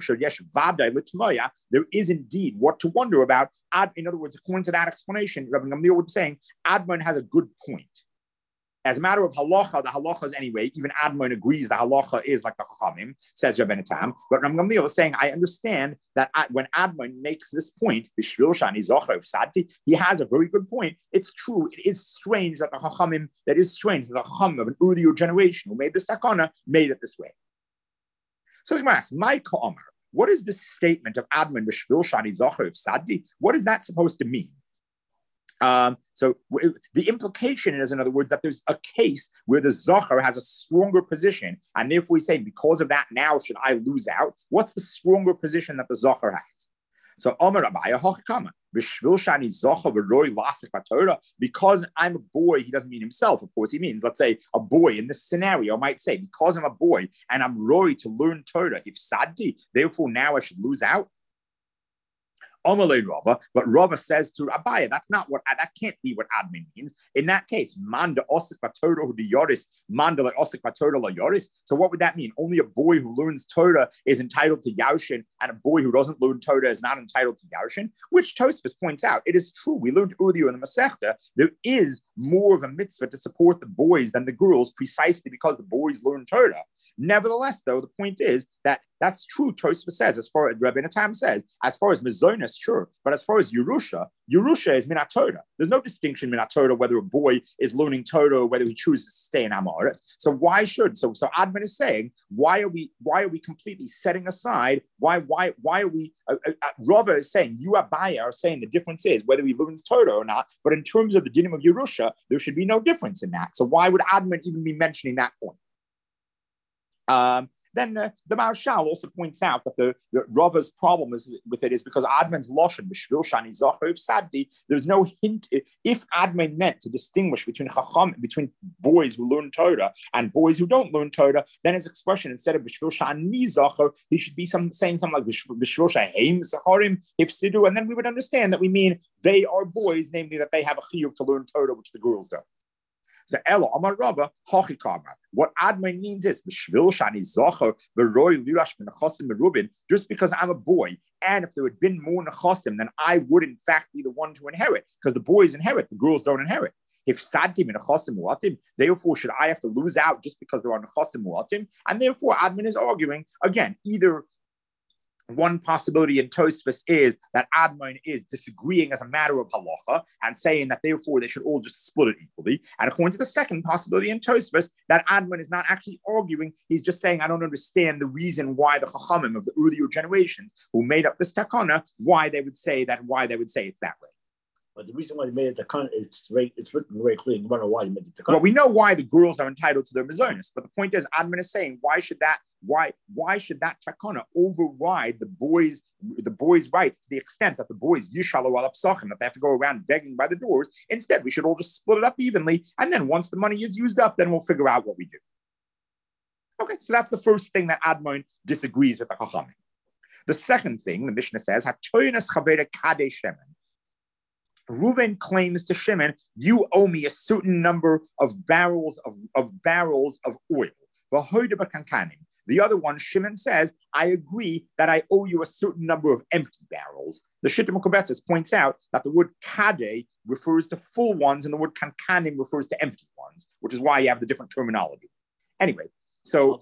there is indeed what to wonder about. In other words, according to that explanation, Rabbi Gamliel would be saying, Admon has a good point. As a matter of halacha, the halacha is anyway, even Admon agrees the halacha is like the Chachamim, says Rabbi Natan. But Rabbi Gamliel is saying, I understand that when Admon makes this point, he has a very good point. It's true. It is strange that the Chachamim, that is strange that the Chachamim of an earlier generation who made this takana made it this way. So you ask, my Ka'amar, what is this statement of Admon b'shvil shani zocher ifsaddi? What is that supposed to mean? Um, so w- the implication is, in other words, that there's a case where the Zohar has a stronger position, and if we say because of that now should I lose out, what's the stronger position that the Zohar has? So Omer Abaya Hochkama B'shvil Shani Zohar v'roi lasik b'Torah. Because I'm a boy, he doesn't mean himself. Of course, he means, let's say, a boy in this scenario might say, because I'm a boy and I'm roi to learn Torah, if saddi, therefore now I should lose out. Rava, but Rava says to Abaya, that's not what, that can't be what Admon means. In that case, manda osik batorah hu yoris, manda like osik batorah la yoris. So what would that mean? Only a boy who learns Torah is entitled to Yaushin, and a boy who doesn't learn Torah is not entitled to Yaushin, which Tosfos points out. It is true. We learned earlier in the Masechta, there is more of a mitzvah to support the boys than the girls, precisely because the boys learn Torah. Nevertheless, though, the point is that that's true. Tosfos says, as far as Rabbi Natan says, as far as Mazonos, sure, but as far as Yerusha, Yerusha is Minat Torah. There's no distinction Minat Torah whether a boy is learning Torah or whether he chooses to stay in Amoritz. So why should so? So Admon is saying, why are we why are we completely setting aside? Why why why are we? Uh, uh, Rava is saying you Abaya are saying the difference is whether he learns Torah or not. But in terms of the dinim of Yerusha, there should be no difference in that. So why would Admon even be mentioning that point? Um, then uh, the Marshal also points out that the, the Rava's problem is with it is because Admon's loshen b'shvil shani zocher saddi. There's no hint. If Admon meant to distinguish between chacham, between boys who learn Torah and boys who don't learn Torah, then his expression instead of b'shvil shani zocher, he should be some saying something like b'shvil shaheim zacharim ifsidu, and then we would understand that we mean they are boys, namely that they have a chiyuv to learn Torah, which the girls don't. So Elo Amar Rabba Hachikama. What Admon means is B'shvil Shani Zocher V'roi Lirash B'nechasim Merubin. Just because I'm a boy, and if there had been more nechasim, then I would in fact be the one to inherit, because the boys inherit, the girls don't inherit. If saddim and nechasim muatim, therefore should I have to lose out just because there are nechasim muatim? And therefore Admon is arguing again, either One possibility in Tosfos is that Admon is disagreeing as a matter of halacha and saying that therefore they should all just split it equally. And according to the second possibility in Tosfos, that Admon is not actually arguing, he's just saying, I don't understand the reason why the Chachamim of the earlier generations who made up this takana, why they would say that, why they would say it's that way. But the reason why they made it takana, it's right, it's written very clear. You don't know why they made it takana. Well, we know why the girls are entitled to their mazonis, but the point is, Admon is saying, why should that, why, why should that takana override the boys, the boys' rights to the extent that the boys yishalu al psachim, that they have to go around begging by the doors? Instead, we should all just split it up evenly, and then once the money is used up, then we'll figure out what we do. Okay, so that's the first thing that Admon disagrees with the Chachamim. The second thing, the Mishnah says, "Hatoynas chaveda kadesh shemen." Reuven claims to Shimon, you owe me a certain number of barrels of, of barrels of oil. The other one, Shimon says, I agree that I owe you a certain number of empty barrels. The Shittim Kobetzes points out that the word kade refers to full ones and the word kankanim refers to empty ones, which is why you have the different terminology. Anyway, so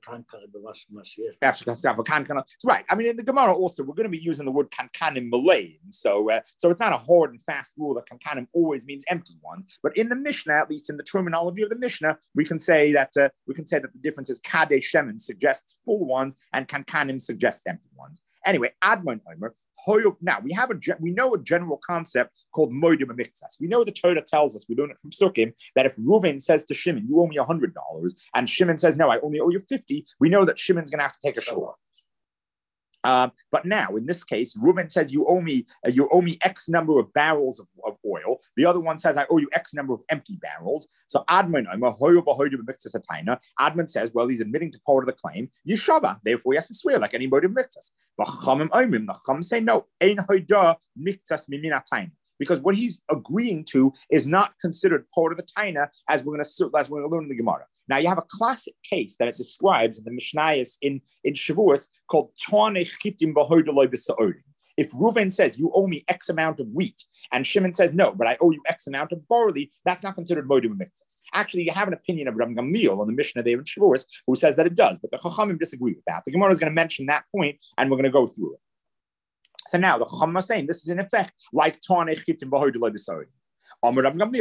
right. I mean, in the Gemara also, we're going to be using the word kankanim malayin. So, uh, so it's not a hard and fast rule that kankanim always means empty ones. But in the Mishnah, at least in the terminology of the Mishnah, we can say that uh, we can say that the difference is kadesh shemen suggests full ones and kankanim suggests empty ones. Anyway, Admon Omer. Now we have a we know a general concept called moedim amiktzas. We know the Torah tells us, we learn it from Sukkim, that if Reuven says to Shimon, "You owe me a hundred dollars," and Shimon says, "No, I only owe you fifty," we know that Shimon's going to have to take a shore. Um, but now, in this case, Reuven says, "You owe me, uh, you owe me X number of barrels of, of oil." The other one says, "I owe you X number of empty barrels." So Admon, Admon says, "Well, he's admitting to part of the claim. Yeshava, therefore he has to swear like any motive miktzas." The Chachamim say, "No, ein hoida miktzas mimina taina." Because what he's agreeing to is not considered part of the taina, as we're going to as we're going to learn in the Gemara. Now you have a classic case that it describes in the Mishnayos in, in Shavuos called Tane Chitim B'Hodeloi B'Sa'odim. If Reuven says, you owe me X amount of wheat, and Shimon says, no, but I owe you X amount of barley, that's not considered modim mitzvahs. Actually, you have an opinion of Rabbi Gamliel on the Mishnah there in Shavuos who says that it does, but the Chachamim disagree with that. The Gemara is going to mention that point, and we're going to go through it. So now the Chachamim are saying this is in effect like Tane Chitim B'Hodeloi B'Sa'odim. So, like in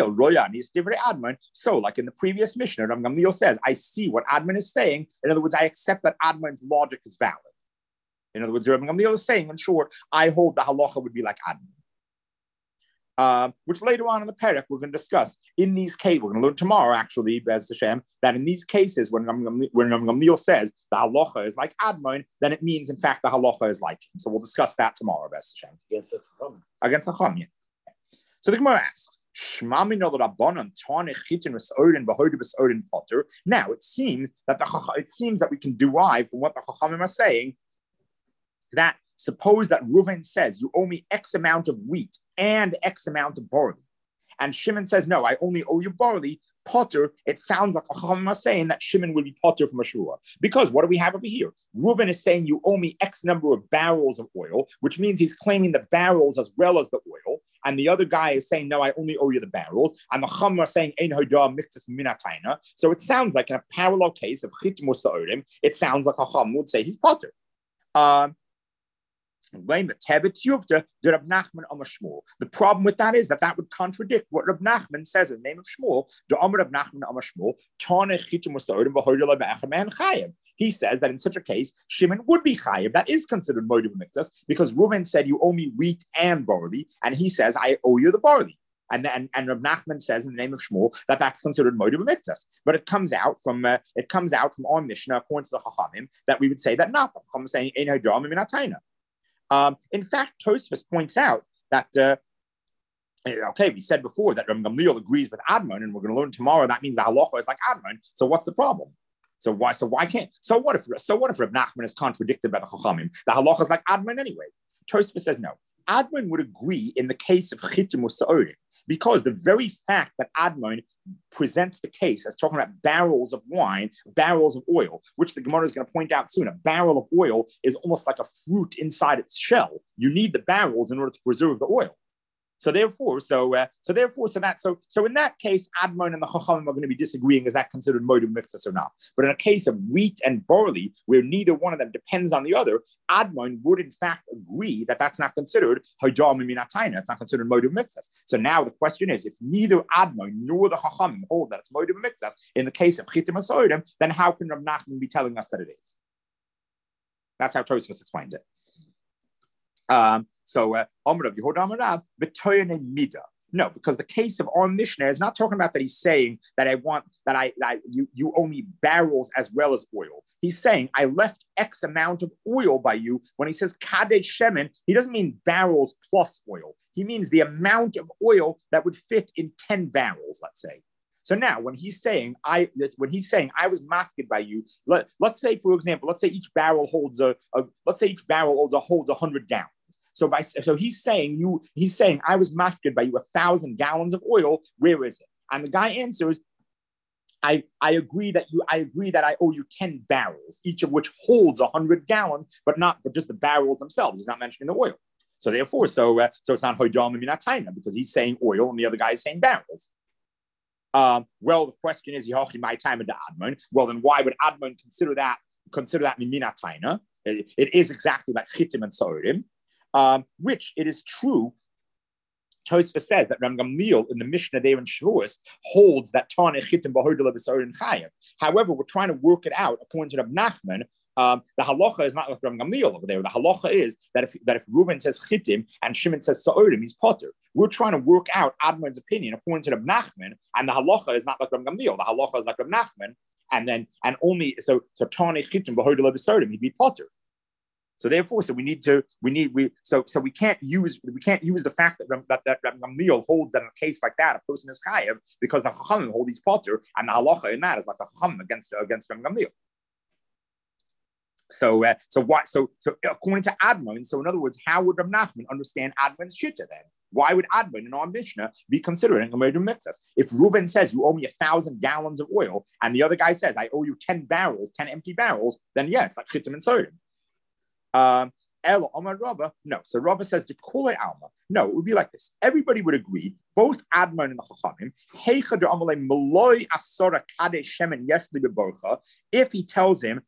the previous Mishnah, Ram Gamliel says, I see what Admon is saying. In other words, I accept that Admon's logic is valid. In other words, Ram Gamliel is saying, in short, I hold the halacha would be like Admon. Uh, which later on in the Perek we're going to discuss. In these cases, we're going to learn tomorrow, actually, Bez Hashem, that in these cases, when Ram Gamliel says the halacha is like Admon, then it means, in fact, the halacha is like him. So we'll discuss that tomorrow, Bez Hashem. Against the Chacham. Against the Chacham, yeah. So the Gemara asks, now it seems that the it seems that we can derive from what the Chachamim are saying that suppose that Reuven says you owe me X amount of wheat and X amount of barley, and Shimon says no, I only owe you barley. Potter, it sounds like Chachamim are saying that Shimon will be potter from a shura. Because what do we have over here? Reuven is saying you owe me X number of barrels of oil, which means he's claiming the barrels as well as the oil. And the other guy is saying, no, I only owe you the barrels. And the Chachamim are saying, Ein hoda miktzas minataina. So it sounds like in a parallel case of chitim u'sa'odim, it sounds like Chacham would say he's potter. Um, The problem with that is that that would contradict what Reb Nachman says in the name of Shmuel. He says that in such a case, Shimon would be chayiv. That is considered moed b'miktzas because Reuven said you owe me wheat and barley, and he says I owe you the barley. And and and Reb Nachman says in the name of Shmuel that that's considered moed b'miktzas. But it comes out from uh, it comes out from our Mishnah according to the Chachamim that we would say that not. The Chachamim saying ein hadam minatayna. Um, in fact, Tosfos points out that, uh, okay, we said before that Rabbi Gamliel agrees with Admon, and we're going to learn tomorrow that means the halacha is like Admon. So what's the problem? So why? So why can't? So what if? So what if Rabbi Nachman is contradicted by the Chachamim? The halacha is like Admon anyway. Tosfos says no. Admon would agree in the case of chitim u'sa'odim because the very fact that Admon presents the case as talking about barrels of wine, barrels of oil, which the Gemara is going to point out soon. A barrel of oil is almost like a fruit inside its shell. You need the barrels in order to preserve the oil. So therefore, so uh, so therefore, so that so so in that case, Admon and the Chachamim are going to be disagreeing: is that considered moed mixus or not? But in a case of wheat and barley, where neither one of them depends on the other, Admon would in fact agree that that's not considered hajam minataina. It's not considered moed mixus. So now the question is: if neither Admon nor the Chachamim hold that it's moed mixus in the case of chitim asoidim, then how can Rav Nachman be telling us that it is? That's how Tosfos explains it. Um, so, uh, no, because the case of our Mishnah is not talking about that he's saying that I want that I that you you owe me barrels as well as oil. He's saying I left X amount of oil by you. When he says kadesh shemen, he doesn't mean barrels plus oil. He means the amount of oil that would fit in ten barrels, let's say. So now, when he's saying I, when he's saying I was mafkid by you, let, let's say, for example, let's say each barrel holds a, a let's say each barrel holds a holds a hundred gallons. So by so he's saying you, he's saying I was mafkid by you a thousand gallons of oil. Where is it? And the guy answers, I I agree that you I agree that I owe you ten barrels, each of which holds a hundred gallons, but not but just the barrels themselves. He's not mentioning the oil. So therefore, so uh, so it's not hoydam and not taina because he's saying oil and the other guy is saying barrels. Um, well, the question is, my time into Admon. Well, then why would Admon consider that consider that minat taina? It, it is exactly like chitim and sorim, um, which it is true. Tosfos says that Ram Gamliel in the Mishnah there in Shavuos holds that tane chitim b'hodela b'sorim chayev. However, we're trying to work it out according to Rav Nachman. Um, the halacha is not like Ram Gamliel over there. The halacha is that if that if Reuven says chitim and Shimon says sa'orim, he's potter. We're trying to work out Admon's opinion according to Rav Nachman, and the halacha is not like Ram Gamliel. The halacha is like Rav Nachman, and then and only so so tani chitim b'hodela b'sorim, he'd be potter. So therefore, so we need to we need we so so we can't use we can't use the fact that that, that Rav Gamliel holds that in a case like that a person is chayev because the chachamim hold these potter, and the halacha in that is like a chacham against against Rav Gamliel. So, uh, so what? So, so according to Admon, so in other words, how would Rav Nachman understand Admon's shitta then? Why would Admon in our Mishnah be considering a murder mixus? If Reuven says you owe me a thousand gallons of oil, and the other guy says I owe you ten barrels, ten empty barrels, then yeah, it's like chitim and sodim. Um, El Omar Rabba, no. So Rabba says to Kulei Alma. No, it would be like this. Everybody would agree, both Admon and the Chachamim, Heicha de Amalei Maloi Asora Kadesh Shemen Yeshli Beborcha, if he tells him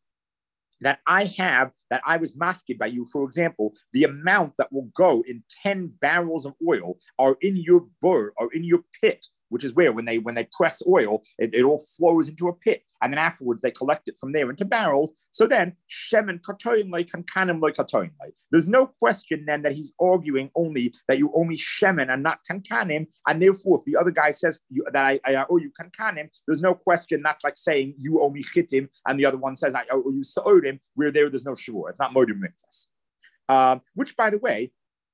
that I have, that I was mafkid by you, for example, the amount that will go in ten barrels of oil are in your bur, or in your pit, which is where when they when they press oil, it, it all flows into a pit. And then afterwards they collect it from there into barrels. So then, shemen katoin like kankanim like katoin like. There's no question then that he's arguing only that you owe me shemen and not kankanim. And therefore, if the other guy says you, that I, I owe you kankanim, there's no question that's like saying you owe me chitim, and the other one says I owe you sa'odim, where there there's no shavur. It's not modim mitzvahs. Um, which, by the way,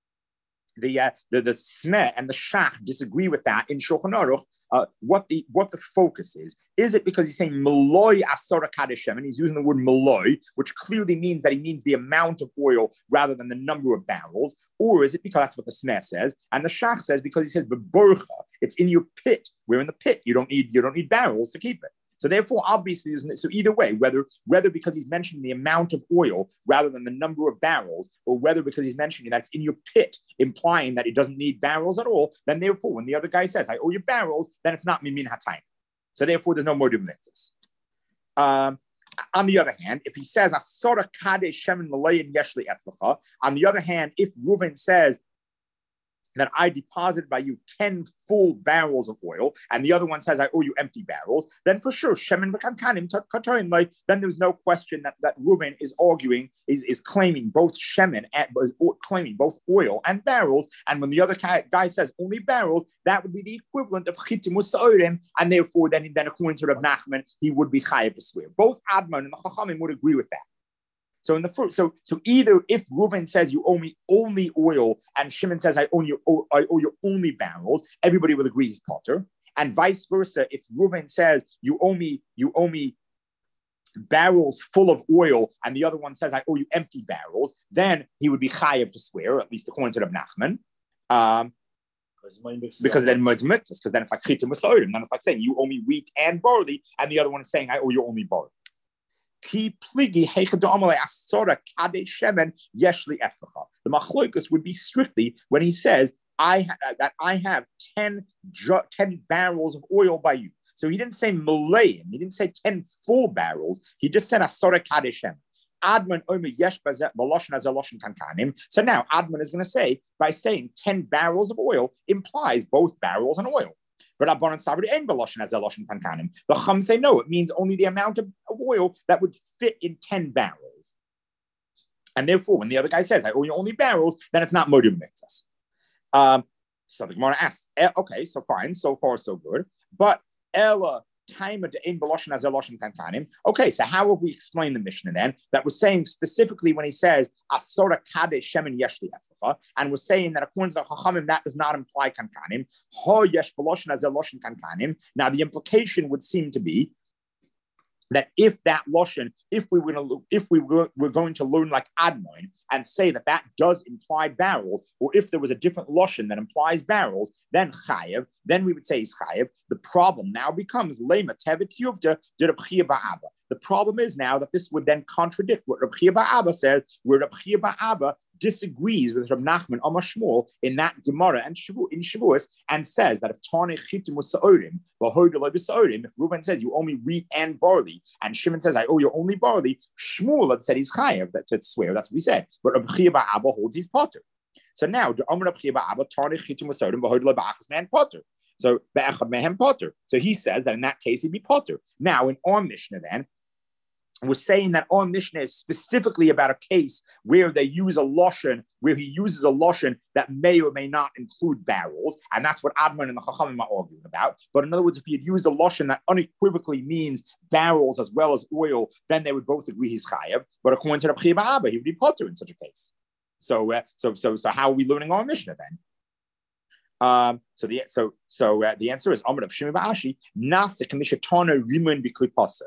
The uh, the the Smeh and the Shach disagree with that in Shulchan Aruch. Uh, what the what the focus is? Is it because he's saying Maloi Asora Kadeshem and he's using the word Maloi, which clearly means that he means the amount of oil rather than the number of barrels, or is it because that's what the Smeh says and the Shach says because he says Beborcha, it's in your pit. We're in the pit. You don't need you don't need barrels to keep it. So therefore, obviously, isn't it? So either way, whether whether because he's mentioning the amount of oil rather than the number of barrels, or whether because he's mentioning that it's in your pit, implying that it doesn't need barrels at all, then therefore, when the other guy says, I owe you barrels, then it's not mimin hatayim. So therefore, there's no modim mitzvahs. Um, on the other hand, if he says, Asora kadesh shemen malayin yeshli etzlacha, on the other hand, if Reuven says, that I deposited by you ten full barrels of oil, and the other one says I owe you empty barrels, then for sure, Shemen v'kankanim katoin, like then there's no question that, that Reuven is arguing, is, is claiming both Shemen, and, is claiming both oil and barrels, and when the other guy says only barrels, that would be the equivalent of chitim u'sa'orim, and therefore then, then according to Rav Nachman, he would be chayav to swear. Both Admon and the Chachamim would agree with that. So in the first, so so either if Reuven says you owe me only oil and Shimon says I owe you I owe you only barrels, everybody will agree he's potter, and vice versa. If Reuven says you owe me you owe me barrels full of oil and the other one says I owe you empty barrels, then he would be chayav to swear, at least according to Rav Nachman. Um, because then it's mitzvahs, because then it's like chitim v'sa'odim, then it's like saying you owe me wheat and barley, and the other one is saying I owe you only barley. The machloikus would be strictly when he says I ha- that I have ten, ju- ten barrels of oil by you. So he didn't say malayim, he didn't say ten full barrels, he just said asora kadeshem. Admon omer yesh baloshin as aloshin kankanim. So now Admon is going to say, by saying ten barrels of oil implies both barrels and oil. But Rabbanan Sabri and baloshin as aloshin kankanim. The Chum say no, it means only the amount of, of oil that would fit in ten barrels. And therefore, when the other guy says, I owe you only barrels, then it's not modim mitzvahs. Um, so the Gemara asks, okay, so fine, so far so good. But Ella time of the in Baloshin as Eloshin Kankanim. Okay, so how have we explained the Mishnah then? That was saying specifically when he says Asora Kadesh Shemin Yeshli Etzacha, and was saying that according to the Chachamim, that does not imply Kankanim. Ho Yesh Baloshin as Eloshin Kankanim. Now the implication would seem to be that if that loshen, if we were to, if we were, were going to learn like Admoin and say that that does imply barrels, or if there was a different loshen that implies barrels, then chayev, then we would say is chayev. The problem now becomes lema tevet yuvda de Reb Chia Ba'aba. The problem is now that this would then contradict what Reb Chia Ba'aba says, where Reb Chia Ba'aba disagrees with Reb Nachman Amar Shmuel in that Gemara and Shavu, in Shavuos, and says that if Tane Chitim was Sa'orim, if Reuben says you owe me wheat and barley, and Shimon says I owe you only barley, Shmuel had said he's chayav, that to swear, that's what we said. But Reb Chia Ba'aba holds he's potter. So now the Amar Reb Chia Ba'aba Tane Chitim was Sa'orim, v'hoid le'ba'achas man potter. So be'echad mehem potter. So he says that in that case he'd be potter. Now in our Mishnah then, we're saying that our Mishnah is specifically about a case where they use a loshen, where he uses a loshen that may or may not include barrels, and that's what Admon and the Chachamim are arguing about. But in other words, if he had used a loshen that unequivocally means barrels as well as oil, then they would both agree he's chayav. But according to the Reb Chia Ba'aba, he would be potter in such a case. So, uh, so, so, so, how are we learning our Mishnah then? Um, so the so so uh, the answer is Amar of Shimi Ba'ashi Nasik Mishatana Rimun Bikli Pasay.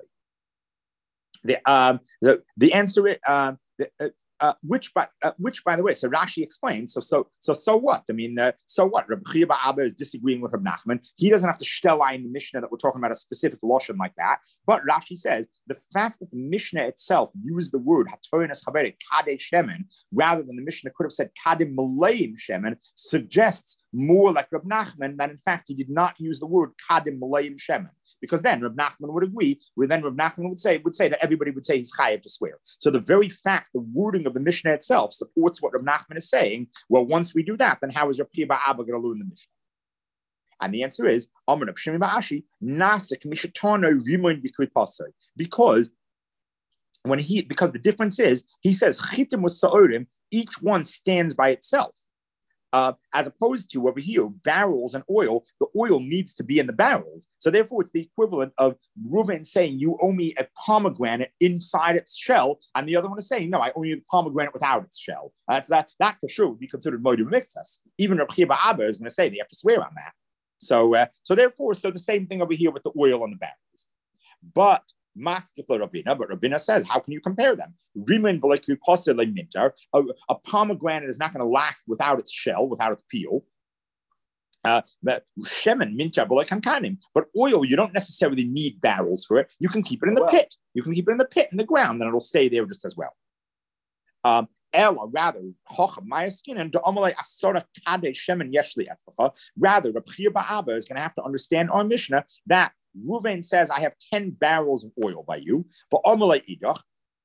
The um the the answer is um the, uh, uh, which by uh, which by the way, so Rashi explains. So so so so what? I mean, uh, so what? Reb Chia Ba'aba is disagreeing with Reb Nachman. He doesn't have to shtela in the Mishnah that we're talking about a specific loshen like that. But Rashi says the fact that the Mishnah itself used the word hatoinas chaveri kadesh shemen rather than the Mishnah could have said kadim malayim shemen suggests more like Reb Nachman that in fact he did not use the word kadim malayim shemen. Because then Reb Nachman would agree, where then Reb Nachman would say would say that everybody would say he's chayav to swear. So the very fact, the wording of the Mishnah itself supports what Reb Nachman is saying. Well, once we do that, then how is Reb Chia Ba'aba going to learn the Mishnah? And the answer is Amar Reb Shimi Ba'ashi Nasik Mishatano Rimoin Bikli Pasay. Because when he because the difference is he says Chitim was Sa'orim, each one stands by itself. Uh, as opposed to over here, barrels and oil, the oil needs to be in the barrels. So therefore, it's the equivalent of Reuven saying, you owe me a pomegranate inside its shell, and the other one is saying, no, I owe you a pomegranate without its shell. Uh, that's that, that for sure would be considered modu mixas. Even Reb Chia Ba'aba is going to say they have to swear on that. So, uh, so therefore, so the same thing over here with the oil and the barrels. But Maskifla Ravina, but Ravina says, how can you compare them? Rimin minter, a, a pomegranate is not going to last without its shell, without its peel. Uh, Shemen minter kankanim, but oil you don't necessarily need barrels for it. You can keep it in the pit. You can keep it in the pit in the ground, and it'll stay there just as well. Um, Ella, rather, my skin and asora kadesh shemen yeshli etzacha. Rather, Reb Chia Ba'aba is going to have to understand our Mishnah that Reuven says, I have ten barrels of oil by you. For Amalei idach,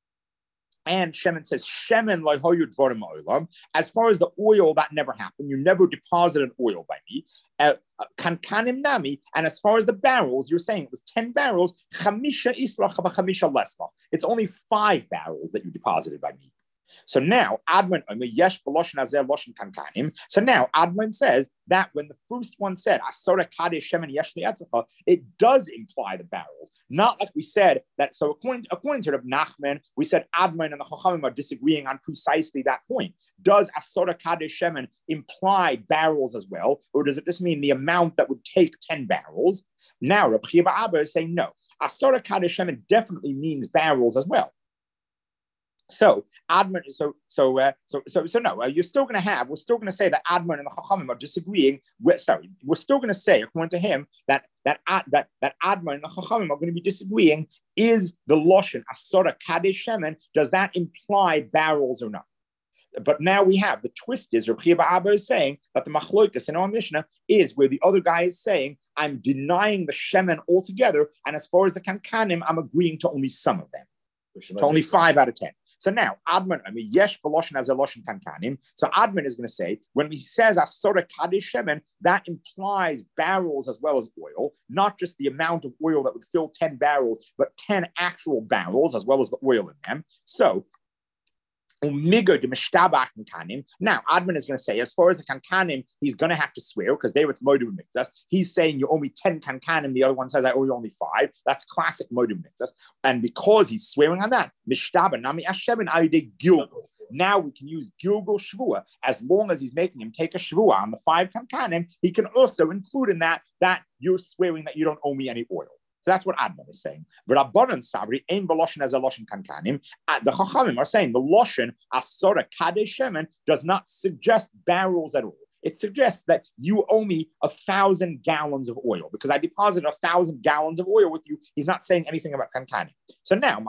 and Shemin says, Shemin loyhoyu dvarim oilam. As far as the oil, that never happened. You never deposited oil by me. Kankanim nami. And as far as the barrels, you're saying it was ten barrels. Chamisha islach chamisha lesla. It's only five barrels that you deposited by me. So now, Admon yesh b'loshen azer loshen kankanim. So now, Admon says that when the first one said asora kadesh shemen yeshli etzacha, it does imply the barrels. Not like we said that. So according according to Reb Nachman, we said Admon and the Chachamim are disagreeing on precisely that point. Does asora kadesh shemen imply barrels as well, or does it just mean the amount that would take ten barrels? Now, Reb Chia Ba'aba is saying no. Asora kadesh shemen definitely means barrels as well. So Admon, so so uh, so so so no, uh, you're still going to have. We're still going to say that Admon and the Chachamim are disagreeing. With, sorry, we're still going to say, according to him, that that uh, that that Admon and the Chachamim are going to be disagreeing. Is the loshen asora kadesh shemen? Does that imply barrels or not? But now we have the twist is Rabbi Abba is saying that the machloikas in our Mishnah is where the other guy is saying, I'm denying the shemen altogether, and as far as the kankanim, I'm agreeing to only some of them, to only five out of ten. So now, Adman, I mean, yesh b'loshen as a loshen kankanim. So Adman is going to say, when he says asora kadesh shemen, that implies barrels as well as oil, not just the amount of oil that would fill ten barrels, but ten actual barrels as well as the oil in them. So, now, Adman is going to say, as far as the kankanim, he's going to have to swear because they were modim mixas. He's saying you owe me ten kankanim. The other one says I owe you only five. That's classic modim mixas. And because he's swearing on that, now we can use gilgul shvua. As long as he's making him take a shvua on the five kankanim, he can also include in that that you're swearing that you don't owe me any oil. So that's what Adman is saying. V'rabbanan sabri ein b'loshen as a loshen kankanim. The Chachamim are saying the loshen asora kadesh shemen does not suggest barrels at all. It suggests that you owe me a thousand gallons of oil because I deposited a thousand gallons of oil with you. He's not saying anything about kankanim. So now,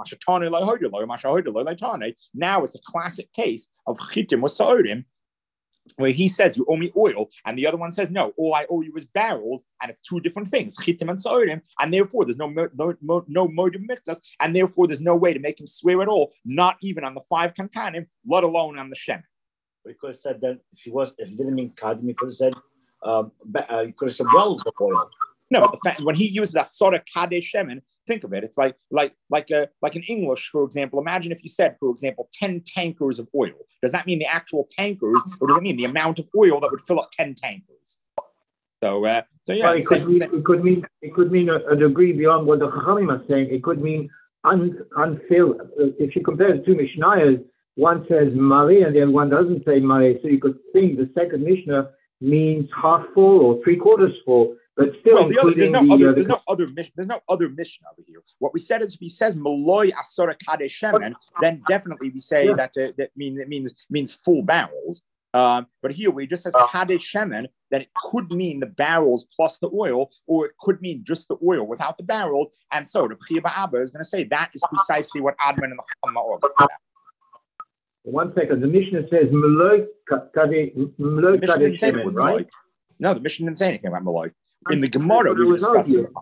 now it's a classic case of chitim with sa'odim, where he says you owe me oil, and the other one says no, all I owe you is barrels, and it's two different things, chitim and sa'odim, and therefore there's no no no, no modim mixas, and therefore there's no way to make him swear at all, not even on the five kankanim, let alone on the shemen. We could have said that if he was, if he didn't mean kadim, he could have said, um, uh, he could have said wells of oil. No, but the fact when he uses that sort of kadesh shemen, think of it. It's like like like a like in English, for example. Imagine if you said, for example, ten tankers of oil. Does that mean the actual tankers, or does it mean the amount of oil that would fill up ten tankers? So, uh, so yeah, well, it, could mean, it could mean it could mean a, a degree beyond what the Chachamim are saying. It could mean un, unfilled. If you compare the two Mishnayos, one says Mari and the other one doesn't say Mari. So you could think the second Mishnah means half full or three quarters full. But still, well, the other, there's no the, other, uh, there's no other mission. There's no other mission over here. What we said is, if he says "Maloi asora kadesh shemen," then definitely we say yeah. that uh, that mean it means means full barrels. Um, but here we just says kadesh shemen, then it could mean the barrels plus the oil, or it could mean just the oil without the barrels. And so the Chiba Abba is going to say that is precisely what Adman and the Chacham are talking about. One second. The Mishnah says "Maloi kadesh shemen," right? No, the Mishnah didn't say anything about Maloi. In the Gemara, we discussed it.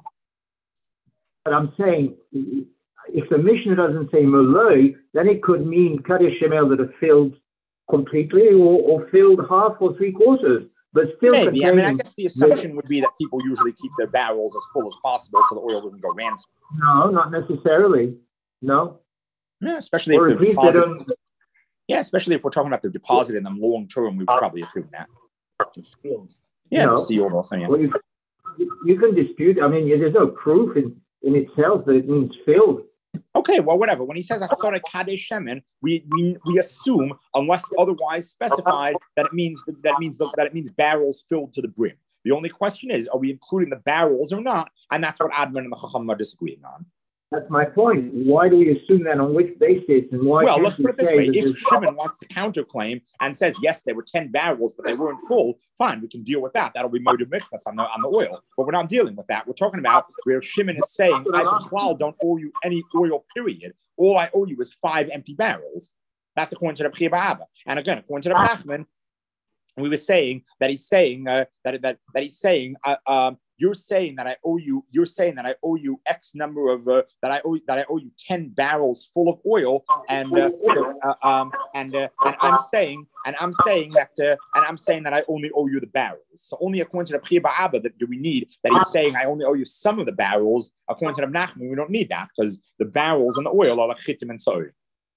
But I'm saying, if the Mishnah doesn't say Maloi, then it could mean Kadesh Shemel that are filled completely or, or filled half or three quarters. But still, maybe. I mean, I guess the assumption would be that people usually keep their barrels as full as possible so the oil doesn't go rancid. No, not necessarily. No. Yeah, especially or if they're deposited. Yeah, especially if we're talking about they're deposited in them long term, we would probably assume that. Yeah, no. See all those things. Well, you, you can dispute. I mean, there's no proof in, in itself that it means filled. Okay, well, whatever. When he says asora kadesh shemen, we, we we assume, unless otherwise specified, that it means that it means that it means barrels filled to the brim. The only question is, are we including the barrels or not? And that's what Adman and the Chacham are disagreeing on. That's my point. Why do we assume that? On which basis? And why? Well, let's put it this way: if Shimon wants to counterclaim and says yes, there were ten barrels, but they weren't full, fine, we can deal with that. That'll be motive mixus on the on the oil. But we're not dealing with that. We're talking about where Shimon is saying, "I don't owe you any oil. Period. All I owe you is five empty barrels." That's according to the B'chia B'Abba. And again, according to the Nachman, we were saying that he's saying uh, that that that he's saying. Uh, um, You're saying that I owe you. You're saying that I owe you X number of uh, that I owe that I owe you ten barrels full of oil, and uh, so, uh, um and uh, and I'm saying and I'm saying that uh, and I'm saying that I only owe you the barrels. So only according to the B'chia B'Abba that do we need that he's saying I only owe you some of the barrels. According to the Nachman, we don't need that because the barrels and the oil are like chitim and soy.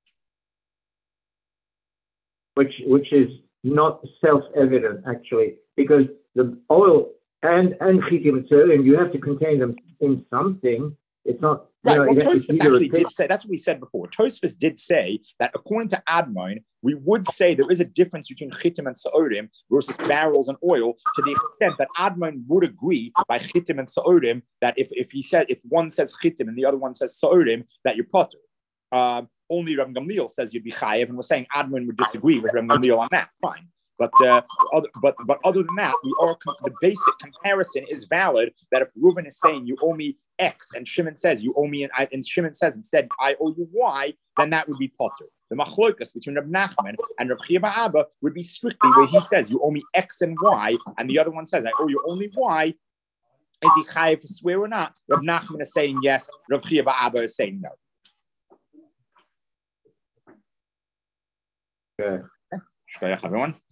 Which which is not self-evident actually, because the oil. And and chitim and soy, you have to contain them in something. It's not right. You know, well, Tosfos actually did say that's what we said before. Tosfos did say that according to Admon, we would say there is a difference between chitim and sa'odim versus barrels and oil, to the extent that Admon would agree by chitim and sa'odim that if if he said if one says chitim and the other one says sa'odim that you're potter. Um, only Reb Gamliel says you'd be chayev, and we're saying Admon would disagree with Reb Gamliel on that. Fine. But uh, other, but but other than that, we are the basic comparison is valid. That if Reuven is saying you owe me X and Shimon says you owe me, and, I, and Shimon says instead I owe you Y, then that would be potter. the machlokas between Reb Nachman and Reb Chia bar Abba would be strictly where he says you owe me X and Y, and the other one says I owe you only Y. Is he chayiv to swear or not? Reb Nachman is saying yes. Reb Chia bar Abba is saying no. Okay. Shkoyach, everyone.